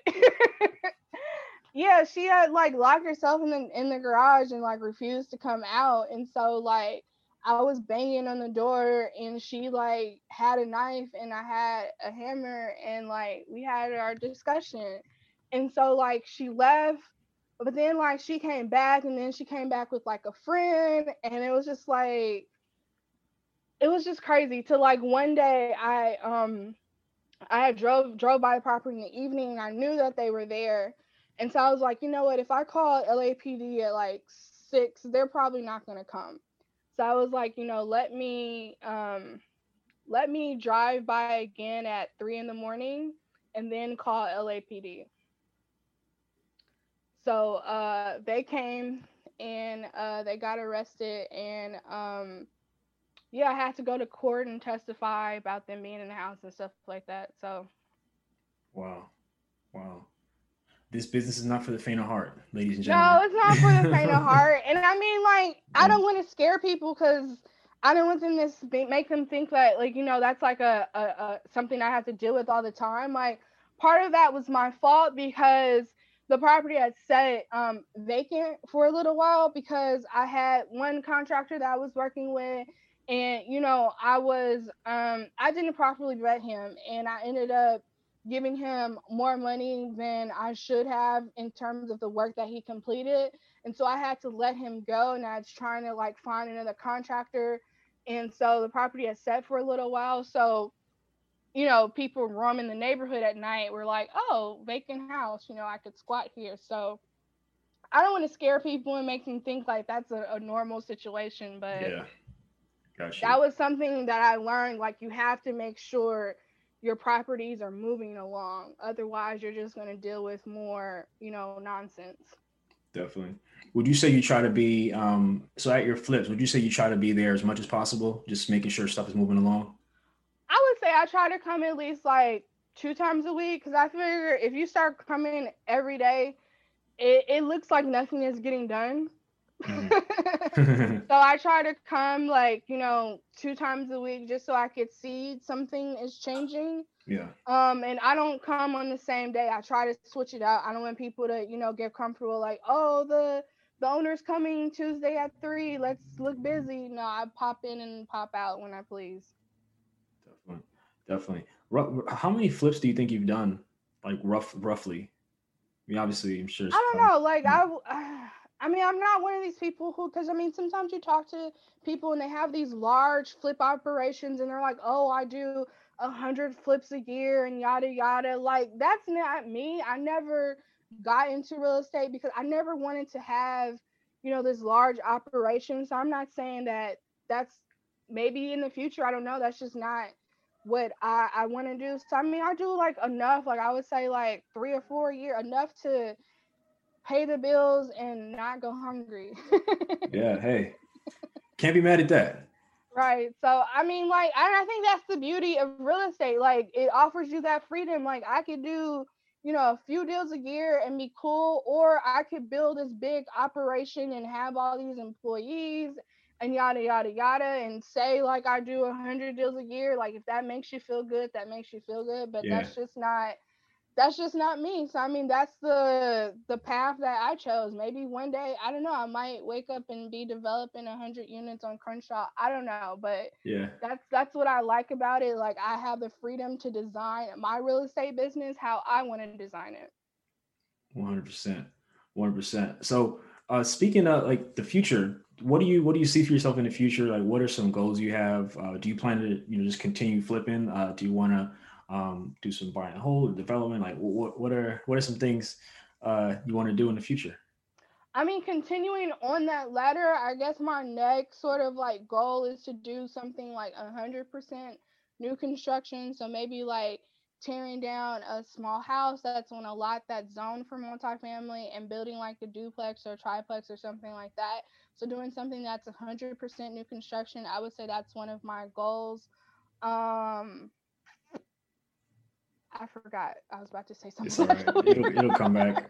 yeah, she had like locked herself in the in the garage and like refused to come out. And so like I was banging on the door, and she like had a knife and I had a hammer, and like we had our discussion. And so like she left, but then like she came back, and then she came back with like a friend, and it was just like it was just crazy. To like one day I um I had drove drove by the property in the evening, and I knew that they were there. And so I was like, you know what, if I call L A P D at like six, they're probably not gonna come. So I was like, you know, let me um let me drive by again at three in the morning and then call L A P D. So uh they came, and uh they got arrested, and um yeah, I had to go to court and testify about them being in the house and stuff like that. So Wow. Wow. This business is not for the faint of heart, ladies and no, gentlemen. it's not for the faint of heart. And I mean, like, I don't want to scare people, because I don't want them to make them think that, like, you know, that's like a, a, a something I have to deal with all the time. Like, part of that was my fault, because the property had sat um, vacant for a little while, because I had one contractor that I was working with, and you know, I was um, I didn't properly vet him, and I ended up giving him more money than I should have in terms of the work that he completed. And so I had to let him go, and I was trying to like find another contractor. And so the property had set for a little while. So, you know, people roaming the neighborhood at night were like, oh, vacant house, you know, I could squat here. So I don't want to scare people and make them think like that's a, a normal situation. But Yeah. Got you. That was something that I learned. Like, you have to make sure your properties are moving along. Otherwise, you're just going to deal with more, you know, nonsense. Definitely. Would you say you try to be, um, so at your flips, would you say you try to be there as much as possible, just making sure stuff is moving along? I would say I try to come at least like two times a week, because I figure if you start coming every day, it, it looks like nothing is getting done. Mm-hmm. So I try to come like, you know, two times a week, just so I could see something is changing. Yeah. Um, and I don't come on the same day. I try to switch it out. I don't want people to, you know, get comfortable like, oh, the the owner's coming Tuesday at three. Let's look busy. No, I pop in and pop out when I please. Definitely. Definitely. How many flips do you think you've done? Like rough, roughly? I mean, obviously, I'm sure. It's I don't probably, know. Like, yeah. I, I mean, I'm not one of these people who, because I mean, sometimes you talk to people and they have these large flip operations and they're like, oh, I do a hundred flips a year and yada, yada. Like, that's not me. I never got into real estate because I never wanted to have, you know, this large operation. So I'm not saying that that's maybe in the future, I don't know. That's just not what I, I want to do. So I mean, I do like enough, like I would say like three or four a year, enough to pay the bills and not go hungry. Yeah, hey, can't be mad at that. Right. So I mean, like, and I think that's the beauty of real estate. Like, it offers you that freedom. Like, I could do, you know, a few deals a year and be cool, or I could build this big operation and have all these employees and yada yada yada, and say like I do a hundred deals a year. Like, if that makes you feel good, that makes you feel good. But Yeah. that's just not that's just not me. So I mean, that's the the path that I chose. Maybe one day, I don't know, I might wake up and be developing a hundred units on Crenshaw. I don't know, but Yeah. that's that's what I like about it. Like, I have the freedom to design my real estate business how I want to design it. one hundred percent. one hundred percent. So, uh, speaking of like the future, what do you what do you see for yourself in the future? Like, what are some goals you have? Uh, do you plan to, you know, just continue flipping? Uh, do you want to um, do some buy and hold or development? Like, what what are what are some things uh, you want to do in the future? I mean, continuing on that ladder, I guess my next sort of like goal is to do something like one hundred percent new construction. So maybe like tearing down a small house that's on a lot that's zoned for multifamily and building like a duplex or triplex or something like that. So doing something that's one hundred percent new construction, I would say that's one of my goals. Um, I forgot. I was about to say something. It's all right. It'll, it'll come back.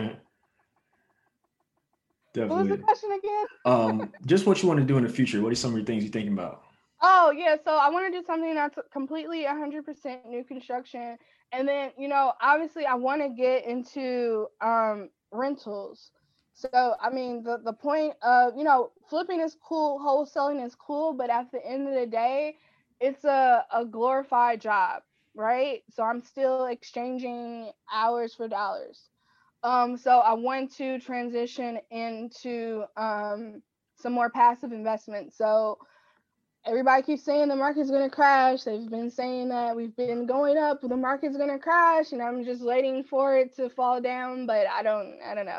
Definitely. What was the question again? um, just what you want to do in the future. What are some of your things you're thinking about? Oh, yeah. So I want to do something that's completely one hundred percent new construction. And then, you know, obviously I want to get into um, rentals. So, I mean, the, the point of, you know, flipping is cool, wholesaling is cool, but at the end of the day, it's a, a glorified job, right? So I'm still exchanging hours for dollars. Um, so I want to transition into um, some more passive investment. So everybody keeps saying the market's going to crash. They've been saying that we've been going up, the market's going to crash, and I'm just waiting for it to fall down, but I don't, I don't know.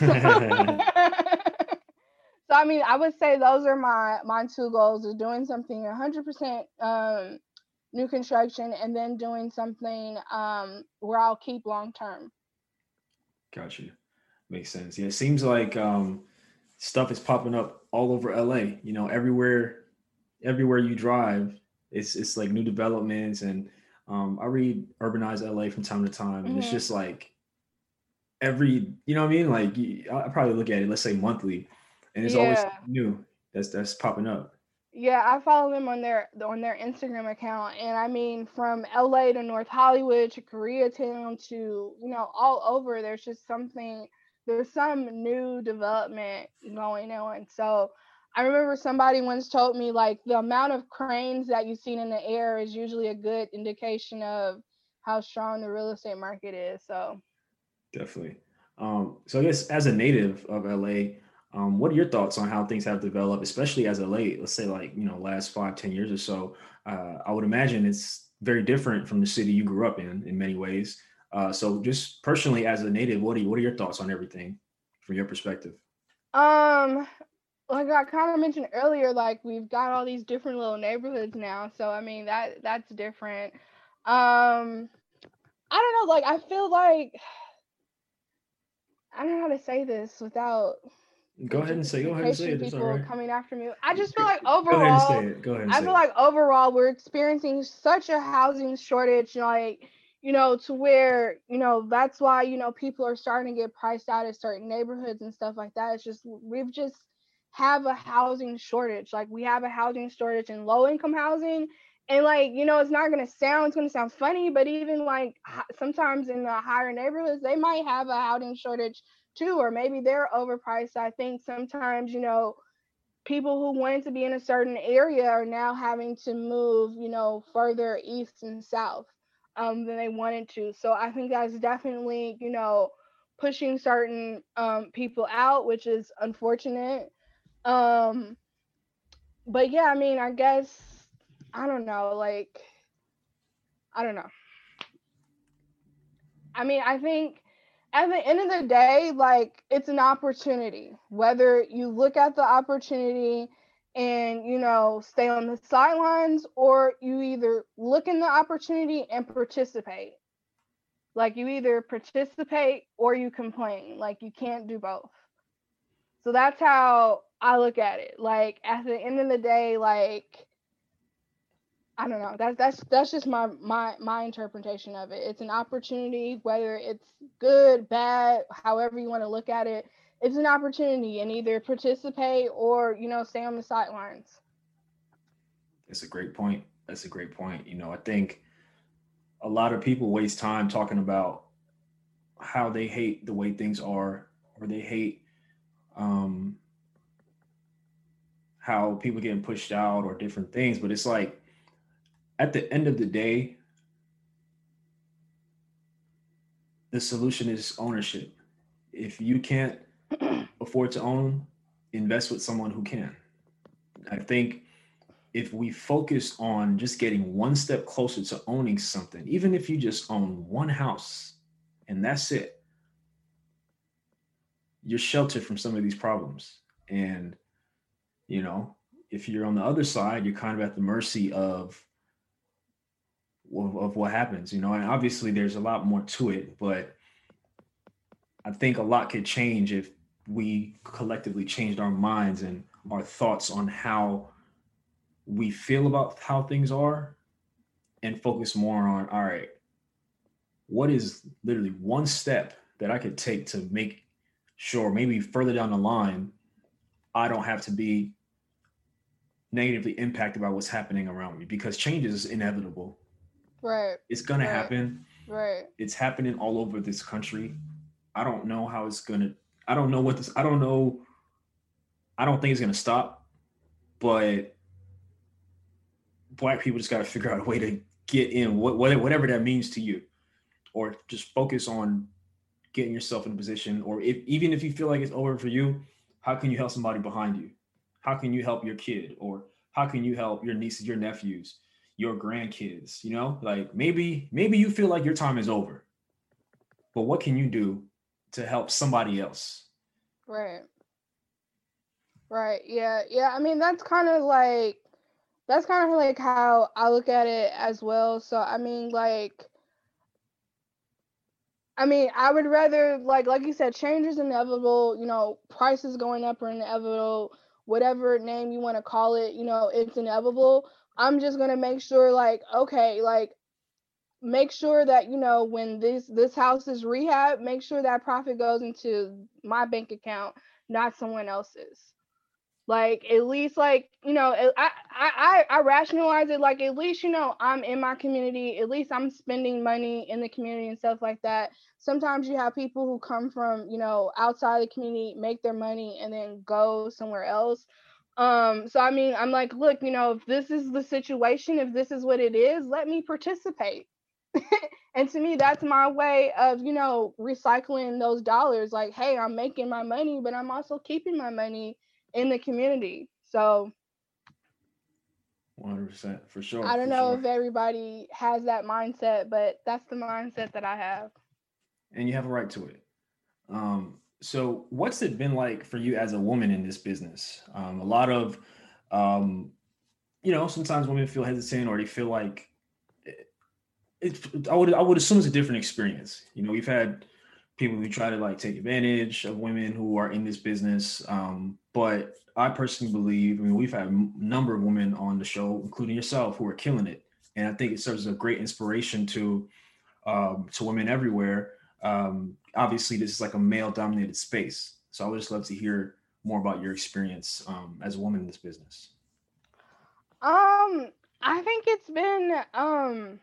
So, I mean, I would say those are my, my two goals, is doing something one hundred percent um, new construction, and then doing something um, where I'll keep long-term. Got you. Makes sense. Yeah, it seems like um, stuff is popping up all over L A. You know, everywhere, everywhere you drive, it's it's like new developments. And um, I read Urbanize L A from time to time, and mm-hmm. it's just like every, you know what I mean? Like, I probably look at it, let's say monthly, and it's yeah. always new that's that's popping up. Yeah, I follow them on their on their Instagram account, and I mean, from L A to North Hollywood to Koreatown to, you know, all over, there's just something, there's some new development going on. So I remember somebody once told me, like, the amount of cranes that you've seen in the air is usually a good indication of how strong the real estate market is. So definitely. Um, so I guess as a native of L A, Um, what are your thoughts on how things have developed, especially as of late, let's say like, you know, last five, ten years or so? Uh, I would imagine it's very different from the city you grew up in, in many ways. Uh, so just personally as a native, what are you, what are your thoughts on everything from your perspective? Um, like I kind of mentioned earlier, like we've got all these different little neighborhoods now. So, I mean, that that's different. Um, I don't know, like, I feel like, I don't know how to say this without... Go ahead and say. Go ahead and say it. It's all right. Coming after me. I just feel like overall. Go ahead and say it. Go ahead and I say feel it. like overall we're experiencing such a housing shortage, like, you know, to where, you know, that's why, you know, people are starting to get priced out of certain neighborhoods and stuff like that. It's just, we've just have a housing shortage. Like, we have a housing shortage in low income housing. And, like, you know, it's not going to sound, it's going to sound funny, but even like sometimes in the higher neighborhoods, they might have a housing shortage too, or maybe they're overpriced. I think sometimes, you know, people who wanted to be in a certain area are now having to move, you know, further east and south um, than they wanted to. So I think that's definitely, you know, pushing certain um, people out, which is unfortunate. Um, but yeah, I mean, I guess, I don't know, like, I don't know. I mean, I think at the end of the day, like, it's an opportunity. Whether you look at the opportunity and, you know, stay on the sidelines, or you either look in the opportunity and participate. Like, you either participate or you complain. Like, you can't do both. So that's how I look at it. Like, at the end of the day, like, I don't know. That's that's that's just my my my interpretation of it. It's an opportunity, whether it's good, bad, however you want to look at it. It's an opportunity, and either participate or, you know, stay on the sidelines. That's a great point. That's a great point. You know, I think a lot of people waste time talking about how they hate the way things are, or they hate um, how people getting pushed out or different things. But it's like, at the end of the day, the solution is ownership. If you can't afford to own, invest with someone who can. I think if we focus on just getting one step closer to owning something, even if you just own one house and that's it, you're sheltered from some of these problems. And, you know, if you're on the other side, you're kind of at the mercy of Of, of what happens, you know, and obviously there's a lot more to it, but I think a lot could change if we collectively changed our minds and our thoughts on how we feel about how things are, and focus more on, all right, what is literally one step that I could take to make sure maybe further down the line, I don't have to be negatively impacted by what's happening around me, because change is inevitable. Right. It's going to right. happen. Right. It's happening all over this country. I don't know how it's going to, I don't know what this, I don't know. I don't think it's going to stop, but Black people just got to figure out a way to get in, what, whatever that means to you, or just focus on getting yourself in a position, or if, even if you feel like it's over for you, how can you help somebody behind you? How can you help your kid? Or how can you help your nieces, your nephews, your grandkids? You know, like maybe, maybe you feel like your time is over, but what can you do to help somebody else? Right. Right. Yeah. Yeah. I mean, that's kind of like, that's kind of like how I look at it as well. So, I mean, like, I mean, I would rather, like, like you said, change is inevitable. You know, prices going up are inevitable. Whatever name you want to call it, you know, it's inevitable. I'm just gonna make sure, like, okay, like, make sure that, you know, when this this house is rehab, make sure that profit goes into my bank account, not someone else's. Like, at least, like, you know, I, I, I, I rationalize it, like, at least, you know, I'm in my community, at least I'm spending money in the community and stuff like that. Sometimes you have people who come from, you know, outside the community, make their money, and then go somewhere else. Um, so, I mean, I'm like, look, you know, if this is the situation, if this is what it is, let me participate. And to me, that's my way of, you know, recycling those dollars. Like, hey, I'm making my money, but I'm also keeping my money in the community. So one hundred percent for sure. I don't for know sure. if everybody has that mindset, but that's the mindset that I have. And you have a right to it. Um, so what's it been like for you as a woman in this business? Um, a lot of, um, you know, sometimes women feel hesitant, or they feel like it, it, I would, I would assume it's a different experience. You know, we've had people who try to like take advantage of women who are in this business. Um, but I personally believe, I mean, we've had a number of women on the show, including yourself, who are killing it. And I think it serves as a great inspiration to, um, to women everywhere. Um, obviously this is like a male dominated space. So I would just love to hear more about your experience, um, as a woman in this business. Um, I think it's been, um,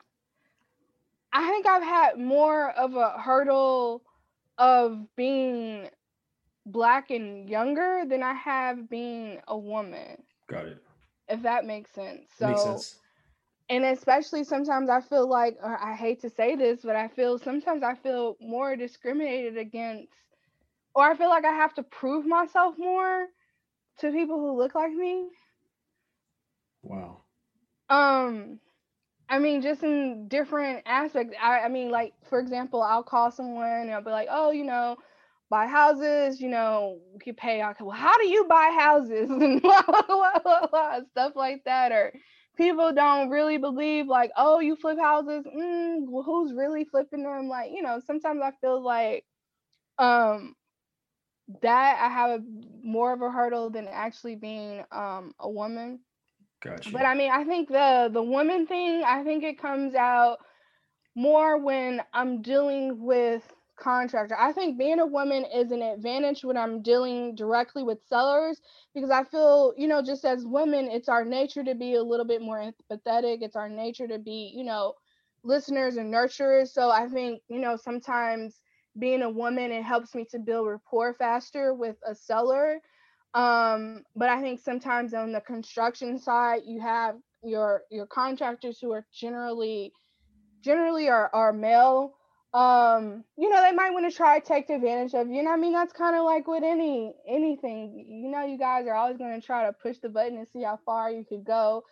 I think I've had more of a hurdle of being Black and younger than I have being a woman. Got it. If that makes sense. So, makes sense. And especially sometimes I feel like, or I hate to say this, but I feel sometimes I feel more discriminated against, or I feel like I have to prove myself more to people who look like me. Wow. Um, I mean, just in different aspects. I, I mean, like, for example, I'll call someone and I'll be like, oh, you know, buy houses, you know, we could pay out. Well, how do you buy houses and blah, blah, blah, blah, blah, stuff like that. Or people don't really believe like, oh, you flip houses. Mm, well, who's really flipping them? Like, you know, sometimes I feel like um that I have a, more of a hurdle than actually being um a woman. Gotcha. But I mean, I think the the woman thing, I think it comes out more when I'm dealing with contractor. I think being a woman is an advantage when I'm dealing directly with sellers, because I feel, you know, just as women, it's our nature to be a little bit more empathetic. It's our nature to be, you know, listeners and nurturers. So I think, you know, sometimes being a woman, it helps me to build rapport faster with a seller. Um, but I think sometimes on the construction side, you have your your contractors who are generally generally are, are male. Um you know, they might want to try to take advantage of you, and I mean that's kind of like with any anything, you know, you guys are always going to try to push the button and see how far you could go.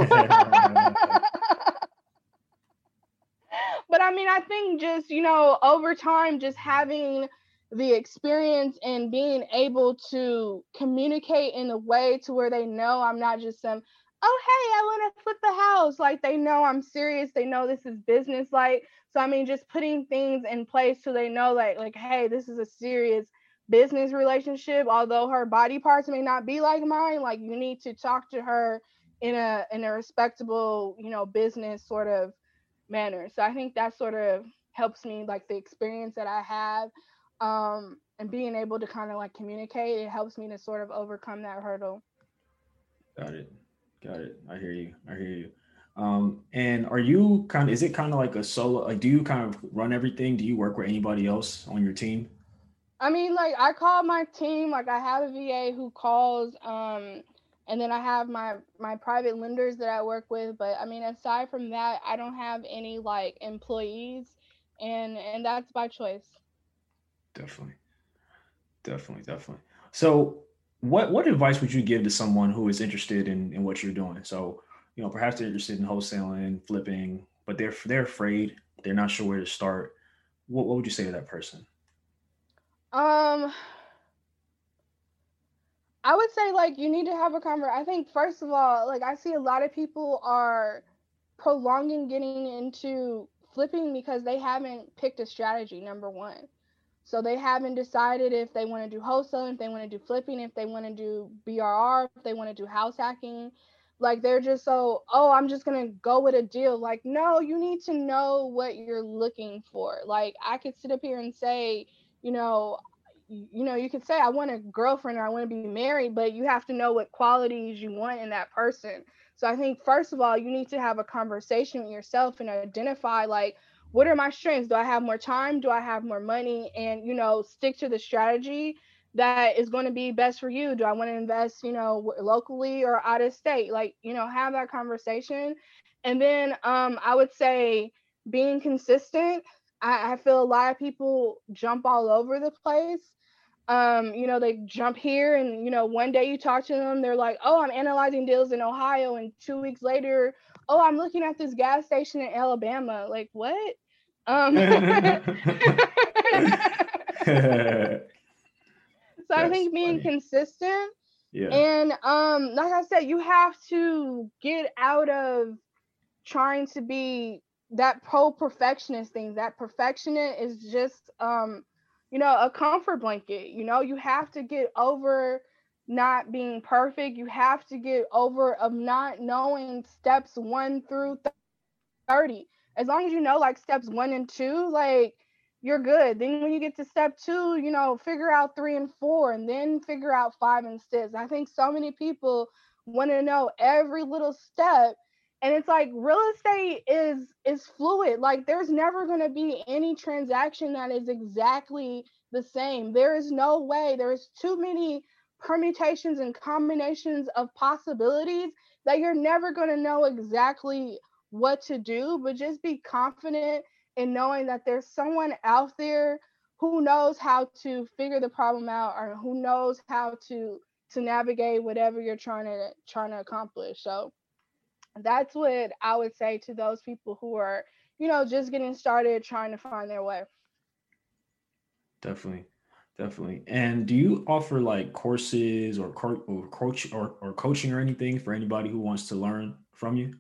But I mean, I think just, you know, over time, just having the experience and being able to communicate in a way to where they know I'm not just some, oh, hey, I want to flip the house. Like, they know I'm serious. They know this is business. Like, so I mean, just putting things in place so they know, like, like, hey, this is a serious business relationship. Although her body parts may not be like mine, like, you need to talk to her in a in a respectable, you know, business sort of manner. So I think that sort of helps me, like the experience that I have, um, and being able to kind of like communicate, it helps me to sort of overcome that hurdle. Got it. Got it. I hear you. I hear you. Um, and are you kind of, is it kind of like a solo, like, do you kind of run everything? Do you work with anybody else on your team? I mean, like I call my team, like I have a V A who calls, um, and then I have my my private lenders that I work with. But I mean, aside from that, I don't have any like employees, and and that's by choice. Definitely. Definitely. Definitely. So what, what advice would you give to someone who is interested in, in what you're doing? So, you know, perhaps they're interested in wholesaling, flipping, but they're, they're afraid, they're not sure where to start. What, what would you say to that person? Um, I would say like you need to have a conversation. I think first of all, like I see a lot of people are prolonging getting into flipping because they haven't picked a strategy, number one. So they haven't decided if they want to do wholesaling, if they want to do flipping, if they want to do B R R, if they want to do house hacking. Like they're just so, oh, I'm just going to go with a deal. Like, no, you need to know what you're looking for. Like I could sit up here and say, you know, you know, you could say I want a girlfriend or I want to be married, but you have to know what qualities you want in that person. So I think first of all, you need to have a conversation with yourself and identify like, what are my strengths? Do I have more time? Do I have more money? And, you know, stick to the strategy that is going to be best for you. Do I want to invest, you know, locally or out of state? Like, you know, have that conversation. And then um, I would say being consistent. I, I feel a lot of people jump all over the place. Um, you know, they jump here and, you know, one day you talk to them, they're like, oh, I'm analyzing deals in Ohio. And two weeks later, oh, I'm looking at this gas station in Alabama. Like, what? Um, so I That's think being funny. consistent Yeah, and, um, like I said, you have to get out of trying to be that pro perfectionist thing. That perfectionist is just, um, you know, a comfort blanket. You know, you have to get over not being perfect. You have to get over of not knowing steps one through thirty. As long as you know like steps one and two, like you're good. Then when you get to step two, you know, figure out three and four and then figure out five and six. I think so many people want to know every little step. And it's like real estate is is fluid. Like there's never going to be any transaction that is exactly the same. There is no way. There's too many permutations and combinations of possibilities that you're never going to know exactly what to do, but just be confident in knowing that there's someone out there who knows how to figure the problem out or who knows how to to navigate whatever you're trying to trying to accomplish. So that's what I would say to those people who are, you know, just getting started trying to find their way. definitely. Definitely. And do you offer like courses or, co- or coach or, or coaching or anything for anybody who wants to learn from you?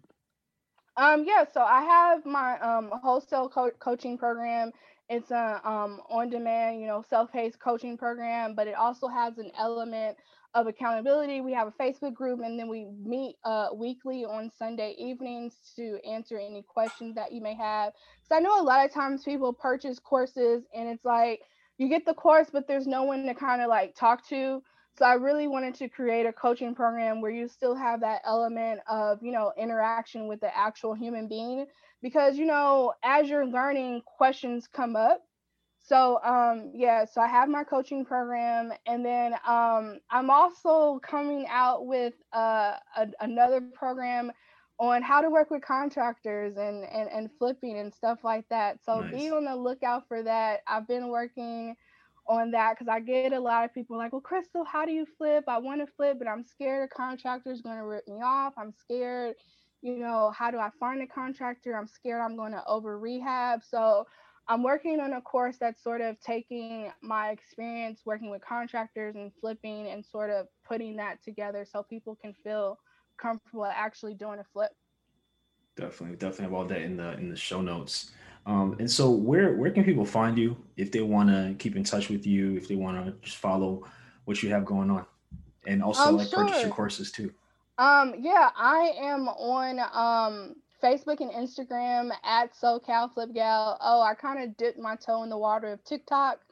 Um, yeah, so I have my um wholesale co- coaching program. It's a um on-demand, you know, self-paced coaching program, but it also has an element of accountability. We have a Facebook group, and then we meet uh weekly on Sunday evenings to answer any questions that you may have. So I know a lot of times people purchase courses and it's like you get the course, but there's no one to kind of like talk to. So I really wanted to create a coaching program where you still have that element of, you know, interaction with the actual human being, because, you know, as you're learning, questions come up. So um yeah, so I have my coaching program, and then um I'm also coming out with uh a, another program on how to work with contractors and, and and flipping and stuff like that. So be Nice. on the lookout for that. I've been working on that because I get a lot of people like, well, Crystal, how do you flip? I want to flip, but I'm scared a contractor's going to rip me off. I'm scared, you know, how do I find a contractor? I'm scared I'm going to over rehab. So I'm working on a course that's sort of taking my experience working with contractors and flipping and sort of putting that together so people can feel comfortable actually doing a flip. Definitely, definitely have all that in the in the show notes. Um, and so where where can people find you if they want to keep in touch with you, if they want to just follow what you have going on, and also Um, like purchase your sure. courses too? Um, yeah, I am on um Facebook and Instagram at SoCal Flip Gal. Oh, I kind of dipped my toe in the water of TikTok.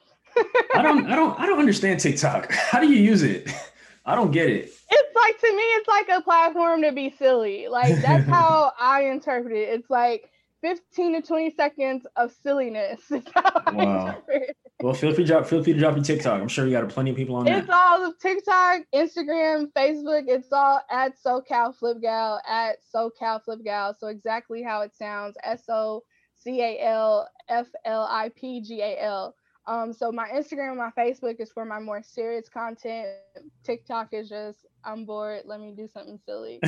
I don't I don't I don't understand TikTok. How do you use it? I don't get it. It's like, to me, it's like a platform to be silly. Like, that's how I interpret it. It's like fifteen to twenty seconds of silliness. Is how I Wow. interpret it. Well, feel free to drop feel free to drop your TikTok. I'm sure you got plenty of people on It's that. all of TikTok, Instagram, Facebook. It's all at SoCal Flip Gal, at SoCal Flip Gal. So exactly how it sounds, S O C A L F L I P G A L. Um, so my Instagram and my Facebook is for my more serious content. TikTok is just, I'm bored, let me do something silly.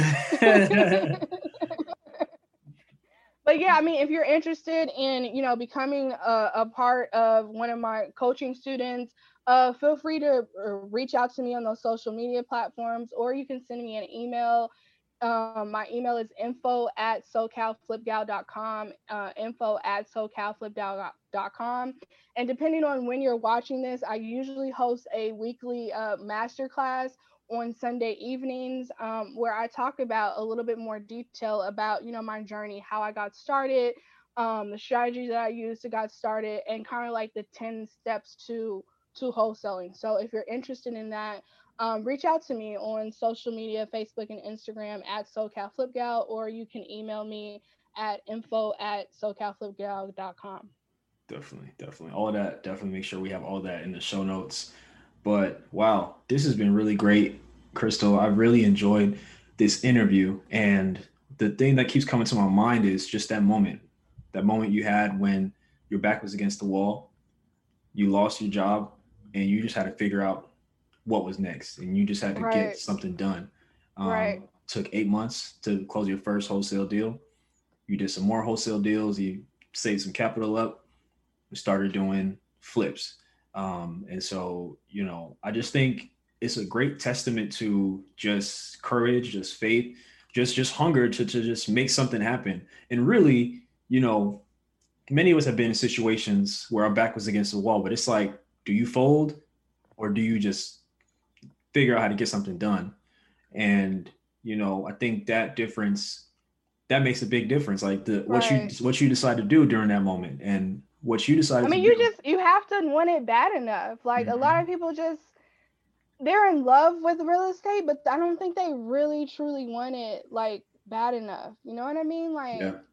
But yeah, I mean, if you're interested in, you know, becoming a, a part of one of my coaching students, uh, feel free to uh, reach out to me on those social media platforms, or you can send me an email. Um, my email is info at socalflipgal.com, uh, info at socalflipgal.com. And depending on when you're watching this, I usually host a weekly uh, masterclass on Sunday evenings, um, where I talk about a little bit more detail about, you know, my journey, how I got started, um, the strategies that I used to got started, and kind of like the ten steps to to wholesaling. So if you're interested in that, um, reach out to me on social media, Facebook and Instagram at SoCalFlipGal, or you can email me at info at SoCalFlipGal.com. Definitely, definitely. All of that, definitely make sure we have all that in the show notes. But wow, this has been really great, Crystal. I really enjoyed this interview. And the thing that keeps coming to my mind is just that moment, that moment you had when your back was against the wall, you lost your job, and you just had to figure out what was next. And you just had to get Right, something done. right, Um, took eight months to close your first wholesale deal. You did some more wholesale deals. You saved some capital up, started doing flips. Um, and so, you know, I just think it's a great testament to just courage, just faith, just just hunger to, to just make something happen. And really, you know, many of us have been in situations where our back was against the wall, but it's like, do you fold or do you just figure out how to get something done? And, you know, I think that difference, that makes a big difference. Like the what you right. what you decide to do during that moment and what you I decided to mean, you do. just, you have to want it bad enough. Like, a lot of Mhm. people just, they're in love with real estate, but I don't think they really truly want it like bad enough. You know what I mean? Like, Yeah.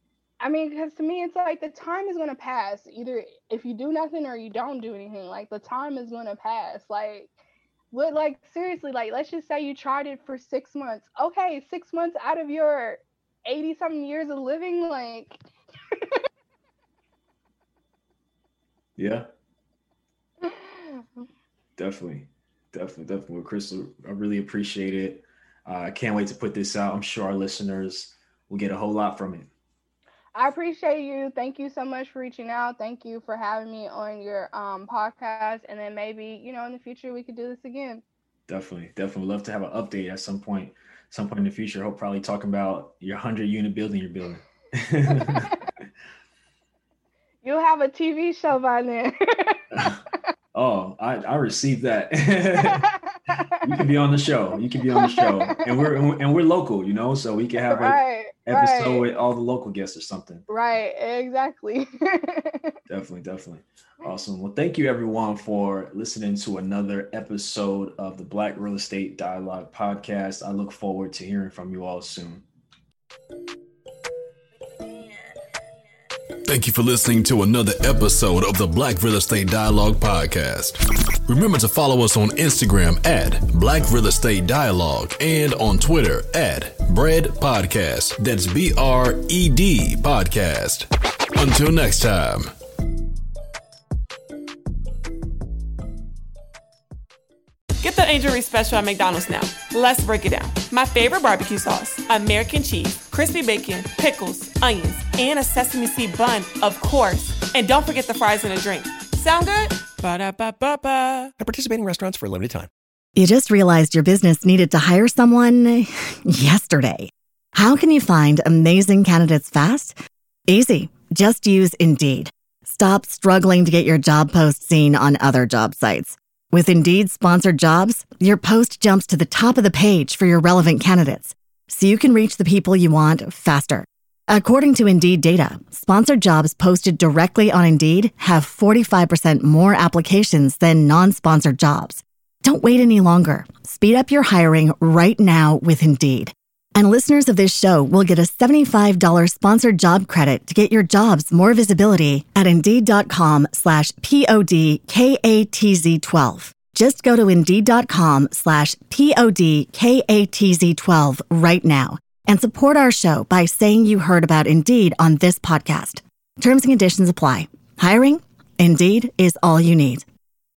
I mean, because to me, it's like the time is gonna pass. Either if you do nothing or you don't do anything, like the time is gonna pass. Like, what? Like, seriously, like, let's just say you tried it for six months. Okay, six months out of your eighty something years of living, like. Yeah. Definitely. Definitely. Definitely. Well, Crystal, I really appreciate it. Uh, I can't wait to put this out. I'm sure our listeners will get a whole lot from it. I appreciate you. Thank you so much for reaching out. Thank you for having me on your um, podcast. And then maybe, you know, in the future we could do this again. Definitely. Definitely love to have an update at some point, some point in the future. Hope probably talking about your hundred unit building you're building. You'll have a T V show by then. Oh, I, I received that. You can be on the show. You can be on the show, and we're and we're local, you know, so we can have right, an episode right. with all the local guests or something. Right, exactly. Definitely, definitely. Awesome. Well, thank you everyone for listening to another episode of the Black Real Estate Dialogue podcast. I look forward to hearing from you all soon. Thank you for listening to another episode of the Black Real Estate Dialogue podcast. Remember to follow us on Instagram at Black Real Estate Dialogue and on Twitter at Bread Podcast. That's B R E D Podcast. Until next time. Get the Angel Reese special at McDonald's now. Let's break it down. My favorite barbecue sauce, American cheese, crispy bacon, pickles, onions, and a sesame seed bun, of course. And don't forget the fries and a drink. Sound good? Ba-da-ba-ba-ba. At participating restaurants for a limited time. You just realized your business needed to hire someone yesterday. How can you find amazing candidates fast? Easy. Just use Indeed. Stop struggling to get your job post seen on other job sites. With Indeed sponsored jobs, your post jumps to the top of the page for your relevant candidates, so you can reach the people you want faster. According to Indeed data, sponsored jobs posted directly on Indeed have forty-five percent more applications than non-sponsored jobs. Don't wait any longer. Speed up your hiring right now with Indeed. And listeners of this show will get a seventy-five dollars sponsored job credit to get your jobs more visibility at Indeed.com slash P-O-D-K-A-T-Z-12. Just go to Indeed.com slash P-O-D-K-A-T-Z-12 right now and support our show by saying you heard about Indeed on this podcast. Terms and conditions apply. Hiring? Indeed is all you need.